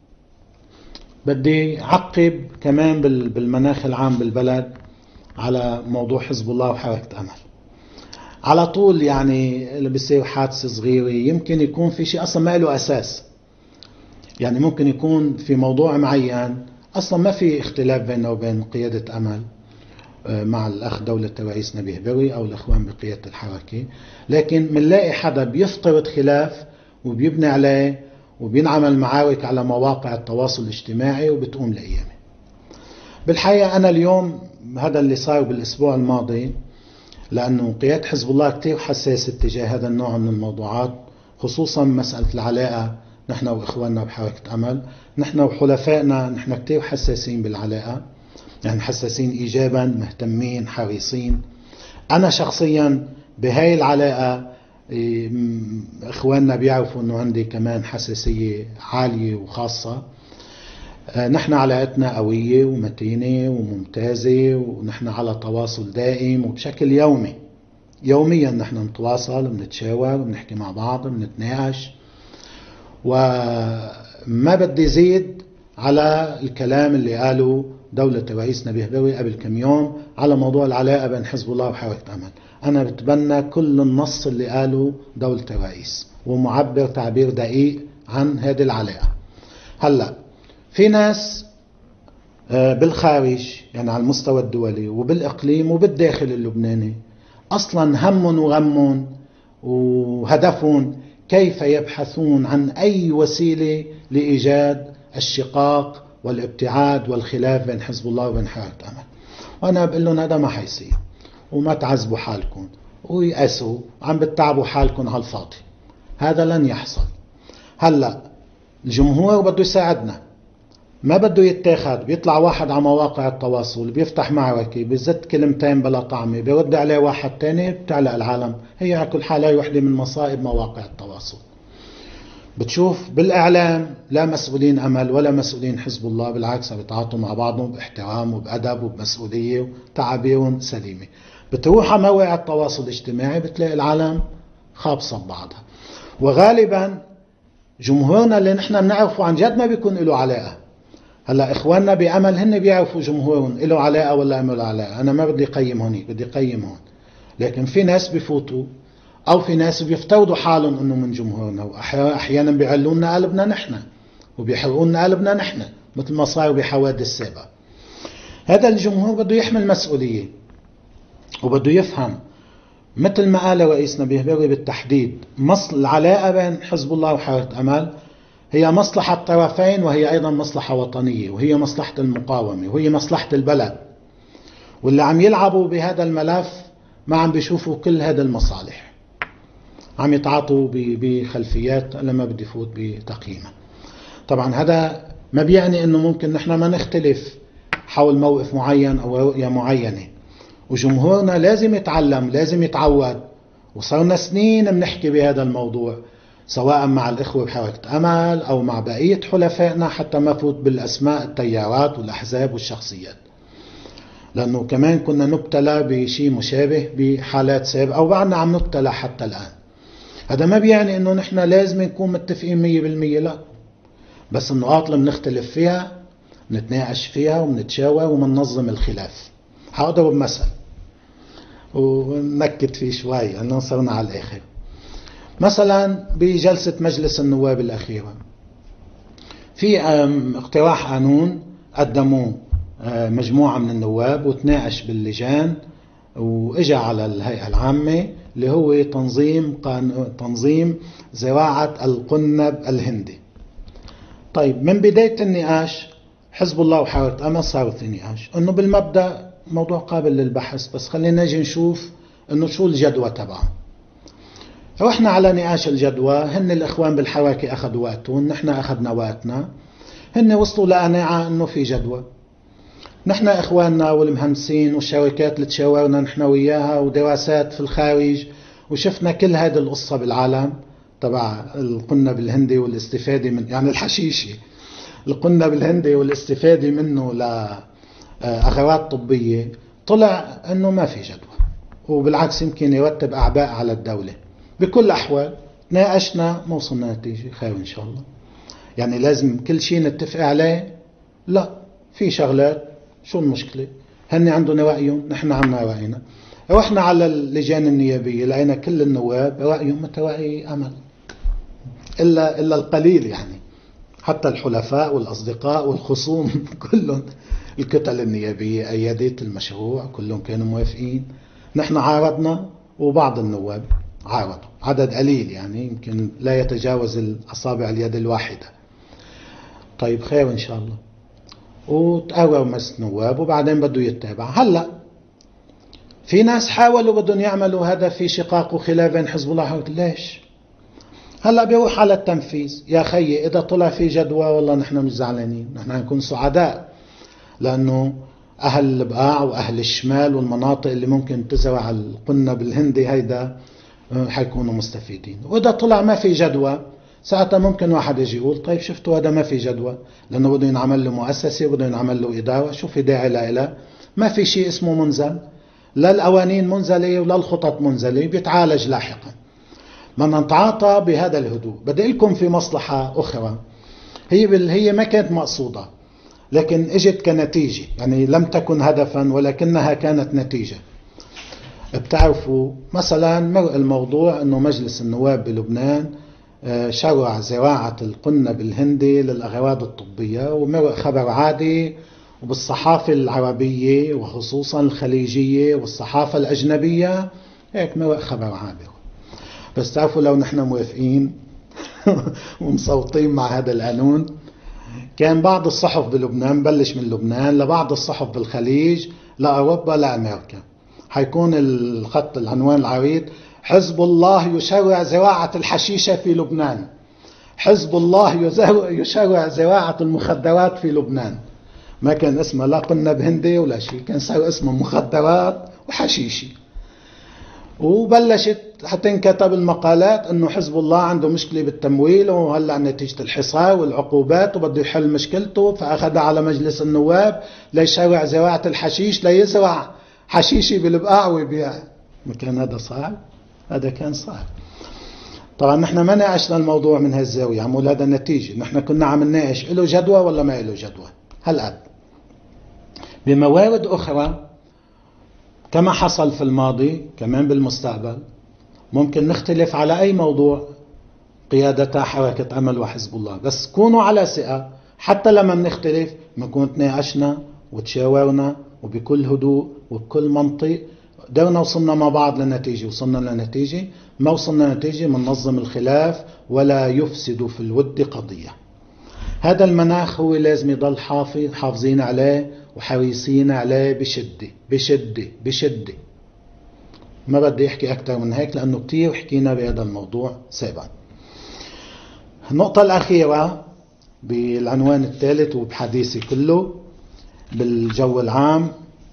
بدي أعقب كمان بالمناخ العام بالبلد على موضوع حزب الله وحركة أمل. على طول يعني اللي بيصير حادثة صغيرة يمكن يكون في شيء أصلا ما له أساس، يعني ممكن يكون في موضوع معين أصلا ما في اختلاف بينه وبين قيادة أمل مع الأخ دولة الرئيس نبيه بري أو الإخوان بقيادة الحركة، لكن منلاقي حدا بيفترض خلاف وبيبني عليه وبينعمل معارك على مواقع التواصل الاجتماعي وبتقوم لأيامه. بالحقيقة أنا اليوم هذا اللي صار بالأسبوع الماضي، لأنه قيادة حزب الله كتير حساسة تجاه هذا النوع من الموضوعات، خصوصا مسألة العلاقة. نحن وإخواننا بحركة أمل، نحن وحلفائنا، نحن كتير حساسين بالعلاقة، يعني حساسين إيجابا، مهتمين، حريصين. أنا شخصيا بهاي العلاقة إخواننا بيعرفوا أنه عندي كمان حساسية عالية وخاصة. نحن علاقتنا قوية ومتينة وممتازة، ونحن على تواصل دائم وبشكل يومي. يوميا نحن نتواصل ونتشاور ونحكي مع بعض ونتناقش، وما بدي زيد على الكلام اللي قاله دولة الرئيس نبيه بري قبل كم يوم على موضوع العلاقة بين حزب الله وحركة أمل. أنا بتبنى كل النص اللي قاله دولة الرئيس، ومعبر تعبير دقيق عن هذه العلاقة. هلأ في ناس بالخارج، يعني على المستوى الدولي وبالإقليم وبالداخل اللبناني، أصلا هم وغم وهدفهم كيف يبحثون عن أي وسيلة لإيجاد الشقاق والابتعاد والخلاف بين حزب الله وبين حركة أمل. وأنا بقول لهم هذا ما حيصير، وما تعذبوا حالكم ويأسوا، عم بتتعبوا حالكم على الفاضي، هذا لن يحصل. هلأ الجمهور بده يساعدنا، ما بده يتاخد بيطلع واحد على مواقع التواصل بيفتح معركة بيزت كلمتين بلا طعمة بيرد عليه واحد تاني بتعلق العالم. هي على كل حال هي وحدة من مصائب مواقع التواصل. بتشوف بالإعلام لا مسؤولين أمل ولا مسؤولين حزب الله، بالعكس بيتعاطوا مع بعضهم باحترام وبأدب وبمسؤولية وتعابير سليمة. بتروح على مواقع التواصل الاجتماعي بتلاقي العالم خابصة ببعضها. وغالبا جمهورنا اللي نحن بنعرفه عن جد ما بيكون له علاقة. هلا إخواننا بأمل هن بيعرفوا جمهورهم له علاقة ولا ما له علاقة. أنا ما بدي قيم هونيك، بدي قيم هون. لكن في ناس بيفوتوا أو في ناس بيفترضوا حالهم إنه من جمهورنا، وأحيانا بيعلونا قلبنا نحن وبيحرقونا قلبنا نحن، مثل ما صار بحوادث سابقة. هذا الجمهور بده يحمل مسؤولية وبده يفهم، مثل ما قال رئيس نبيه بري بالتحديد، العلاقة بين حزب الله وحركة أمل هي مصلحة طرفين، وهي أيضا مصلحة وطنية، وهي مصلحة المقاومة، وهي مصلحة البلد. واللي عم يلعبوا بهذا الملف ما عم بيشوفوا كل هذا المصالح، عم يتعاطوا بخلفيات لما بدي فوت بتقييمها. طبعا هذا ما بيعني انه ممكن نحن ما نختلف حول موقف معين او رؤية معينة، وجمهورنا لازم يتعلم، لازم يتعود. وصرنا سنين بنحكي بهذا الموضوع، سواء مع الإخوة بحركة أمل أو مع بقية حلفائنا، حتى ما فوت بالأسماء التيارات والأحزاب والشخصيات، لأنه كمان كنا نبتلى بشيء مشابه بحالات سابقة وبعدنا عم نبتلى حتى الآن. هذا ما بيعني أنه نحن لازم نكون متفقين 100%، لا، بس النقاط اللي بنختلف فيها نتناقش فيها ونتشاور ومننظم الخلاف. هضرب مثل ونكت فيه شوي لأنه صرنا على الآخر. مثلا بجلسة مجلس النواب الأخيرة في اقتراح قانون قدموه مجموعة من النواب وتناقش باللجان وإجا على الهيئة العامة، اللي هو تنظيم زراعة القنب الهندي. طيب من بداية النقاش حزب الله وحركة أمل صاروا في نقاش انه بالمبدأ موضوع قابل للبحث، بس خلينا نجي نشوف انه شو الجدوى تبعه. رحنا على نقاش الجدوى، هن الإخوان بالحركة أخذوا وقتهم، نحن أخذنا وقتنا، هن وصلوا لقناعة أنه في جدوى. نحن إخواننا والمهندسين والشركات اللي تشاورنا نحن وياها ودراسات في الخارج، وشفنا كل هذه القصة بالعالم تبع القنب الهندي والاستفادة من، يعني الحشيشة، القنب الهندي والاستفادة منه لأغراض طبية، طلع أنه ما في جدوى. وبالعكس يمكن يرتب أعباء على الدولة. بكل الأحوال ناقشنا ما وصلنا نتيجة، خير إن شاء الله. يعني لازم كل شيء نتفق عليه؟ لا، في شغلات شو المشكلة، هن عندهم رأيهم، نحن عنا رأينا. رحنا على اللجان النيابية لقينا كل النواب رأيهم مثل رأي أمل، إلا القليل، يعني حتى الحلفاء والأصدقاء والخصوم كلهم الكتل النيابية أيدت المشروع، كلهم كانوا موافقين. نحن عارضنا وبعض النواب عارضوا، عدد قليل يعني يمكن لا يتجاوز الأصابع اليد الواحدة. طيب خير إن شاء الله. وتقرروا مجلس النواب وبعدين بده يتابع. هلأ في ناس حاولوا بدهم يعملوا هذا في شقاق وخلاف بين حزب الله، ليش؟ هلأ بيروح على التنفيذ. يا خيي إذا طلع في جدوى والله نحن مش زعلانين، نحن هنكون سعداء، لأنه أهل البقاع وأهل الشمال والمناطق اللي ممكن تزرع القنة بالهندي هيدا حيكونوا مستفيدين. وإذا طلع ما في جدوى ساعتها ممكن واحد يجي يقول طيب شفتوا هذا ما في جدوى، لأنه بده ينعمل له مؤسسة وبده ينعمل له إدارة، شو في داعي لها؟ ما في شيء اسمه منزل، لا القوانين منزلة ولا الخطط منزلة، بيتعالج لاحقا. بدنا نتعاطى بهذا الهدوء. بدي لكم في مصلحة أخرى هي ما كانت مقصودة لكن اجت كنتيجة، يعني لم تكن هدفا ولكنها كانت نتيجة. بتعرفوا مثلا مرق الموضوع انه مجلس النواب بلبنان شرع زراعة القنة بالهندي للأغراض الطبية، ومرق خبر عادي وبالصحافة العربية وخصوصا الخليجية والصحافة الأجنبية، هيك مرق خبر عابر. بس تعرفوا لو نحن موافقين ومصوتين مع هذا القانون، كان بعض الصحف بلبنان، بلش من لبنان لبعض الصحف بالخليج لأوروبا لأمريكا، حيكون الخط العنوان العريض: حزب الله يشرع زراعة الحشيشة في لبنان، حزب الله يشرع زراعة المخدرات في لبنان. ما كان اسمه لا قنة بهندي ولا شيء، كان صار اسمه مخدرات وحشيشي. وبلشت حتى انكتب المقالات انه حزب الله عنده مشكلة بالتمويل وهلا نتيجة الحصار والعقوبات وبده يحل مشكلته، فاخذها على مجلس النواب ليشرع زراعة الحشيش، ليزرع حشيشي بالبقاع ويبيع. ما كان هذا صعب؟ هذا كان صعب. طبعا نحن ما ناقشنا الموضوع من هالزاوية، عمول هذا النتيجة. نحن كنا عم نناقش له جدوى ولا ما له جدوى. هالقد بموارد أخرى كما حصل في الماضي كمان بالمستقبل ممكن نختلف على أي موضوع قيادتها حركة أمل وحزب الله، بس كونوا على ثقة حتى لما بنختلف بنكون تناقشنا وتشاورنا وبكل هدوء وبكل منطق قدرنا وصلنا مع بعض لنتيجة. وصلنا لنتيجة، ما وصلنا لنتيجة مننظم الخلاف ولا يفسد في الود قضية. هذا المناخ هو لازم يضل حافظين عليه وحريصين عليه بشدة بشدة بشدة. ما بدي احكي اكثر من هيك لانه كتير حكينا بهذا الموضوع سابقا. النقطة الأخيرة بالعنوان الثالث وبحديثي كله بالجو العام،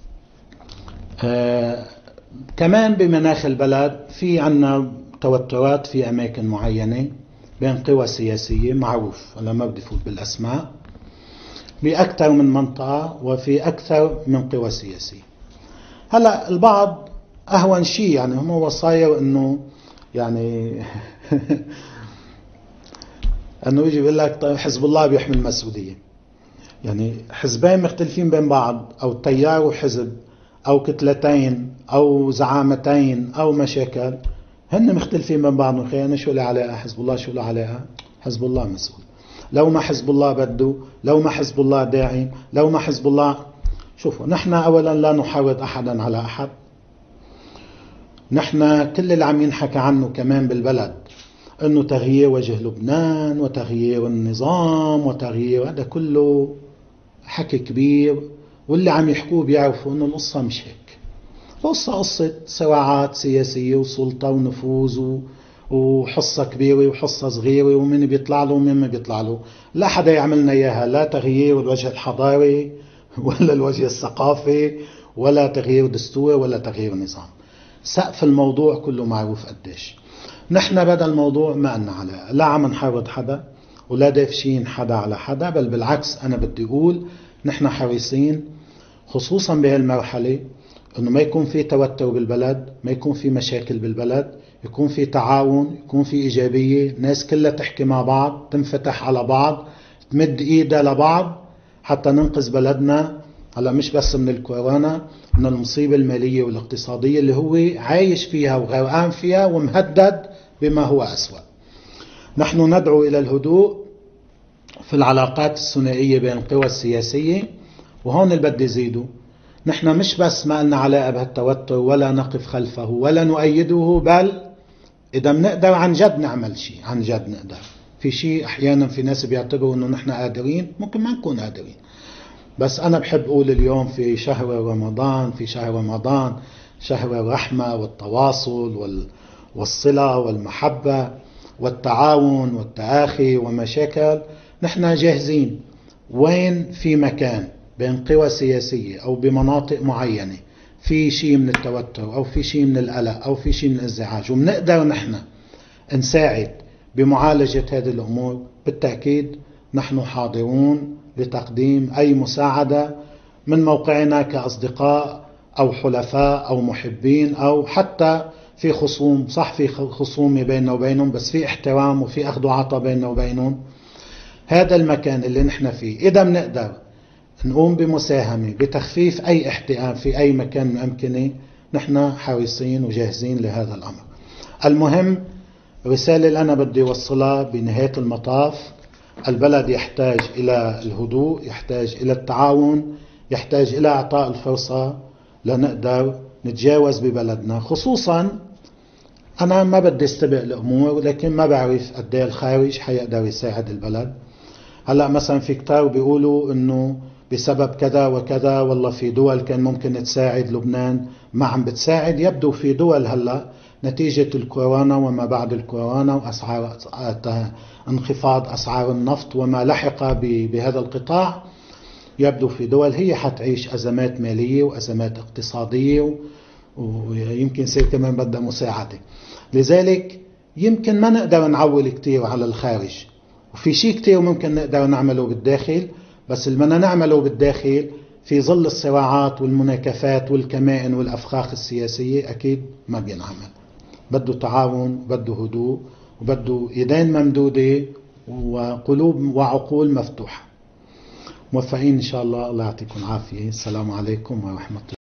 كمان بمناخ البلد في عنا توترات في أماكن معينة بين قوى سياسية معروف، أنا ما بدي فوت بالأسماء، بأكثر من منطقة وفي أكثر من قوى سياسية. هلأ البعض أهون شيء يعني هم وصاير إنه يعني أنه يجي يقول لك طيب حزب الله بيحمل المسؤولية. يعني حزبين مختلفين بين بعض أو تيار وحزب أو كتلتين أو زعامتين أو مشاكل هن مختلفين بين بعض. أنا شو لي علاقة؟ حزب الله شو له علاقة؟ حزب الله مسؤول. لو ما حزب الله بده، لو ما حزب الله داعم، لو ما حزب الله. شوفوا نحن أولا لا نحاول أحدا على أحد. نحن كل اللي عم ينحكى عنه كمان بالبلد انه تغيير وجه لبنان وتغيير النظام وتغيير، هذا كله حكي كبير، واللي عم يحكوه بيعرفوا انه القصة مش هيك. قصة صراعات سياسية وسلطة ونفوذ وحصة كبيرة وحصة صغيرة ومن بيطلع له ومن ما بيطلع له. لا حدا يعملنا اياها، لا تغيير الوجه الحضاري ولا الوجه الثقافي ولا تغيير دستور ولا تغيير نظام. سقف الموضوع كله معروف قديش. نحن بدل الموضوع ما قلنا على لا عم نحارب حدا ولا دافشين حدا على حدا، بل بالعكس أنا بدي أقول نحن حريصين خصوصا بهالمرحلة انه ما يكون في توتر بالبلد، ما يكون في مشاكل بالبلد، يكون في تعاون، يكون في ايجابية، ناس كلها تحكي مع بعض، تنفتح على بعض، تمد ايدها لبعض حتى ننقذ بلدنا. هلا مش بس من الكورونا، من المصيبة المالية والاقتصادية اللي هو عايش فيها وغرقان فيها ومهدد بما هو أسوأ. نحن ندعو إلى الهدوء في العلاقات الثنائية بين القوى السياسية. وهون اللي بدي زيده، نحن مش بس ما لنا علاقة بهالتوتر ولا نقف خلفه ولا نؤيده، بل إذا بنقدر عن جد نعمل شيء، عن جد نقدر. في شيء أحيانا في ناس بيعتبروا أنه نحن قادرين، ممكن ما نكون قادرين، بس أنا بحب أقول اليوم في شهر رمضان، في شهر رمضان شهر الرحمة والتواصل والصلة والمحبة والتعاون والتآخي ومشاكل. نحن جاهزين وين في مكان بين قوى سياسية أو بمناطق معينة في شيء من التوتر أو في شيء من القلق أو في شيء من الازدعاج ومنقدر نحن نساعد بمعالجة هذه الأمور، بالتأكيد نحن حاضرون لتقديم أي مساعدة من موقعنا كأصدقاء أو حلفاء أو محبين، أو حتى في خصوم. صح في خصومة بيننا وبينهم، بس في احترام وفي أخذ وعطاء بيننا وبينهم. هذا المكان اللي نحن فيه إذا بنقدر نقوم بمساهمة بتخفيف أي احتقان في أي مكان من أمكنة، نحن حريصين وجاهزين لهذا الأمر. المهم، الرسالة اللي أنا بدي أوصلها بنهاية المطاف، البلد يحتاج إلى الهدوء، يحتاج إلى التعاون، يحتاج إلى إعطاء الفرصة لنقدر نتجاوز ببلدنا. خصوصا أنا ما بدي استبق الأمور، لكن ما بعرف قد ايه الخارج حيقدر يساعد البلد. هلأ مثلا في كتار بيقولوا إنه بسبب كذا وكذا والله في دول كان ممكن تساعد لبنان ما عم بتساعد. يبدو في دول هلأ نتيجة الكورونا وما بعد الكورونا وأسعار انخفاض أسعار النفط وما لحق بهذا القطاع، يبدو في دول هي حتعيش أزمات مالية وأزمات اقتصادية ويمكن يصير كمان بدها مساعدة. لذلك يمكن ما نقدر نعول كتير على الخارج، وفي شيء كتير ممكن نقدر نعمله بالداخل، بس اللي بدنا نعمله بالداخل في ظل الصراعات والمناكفات والكمائن والأفخاخ السياسية أكيد ما بينعمل. بده تعاون، بده هدوء، وبده يدين ممدودة وقلوب وعقول مفتوحة. موفقين إن شاء الله. الله يعطيكم العافية. السلام عليكم ورحمة الله.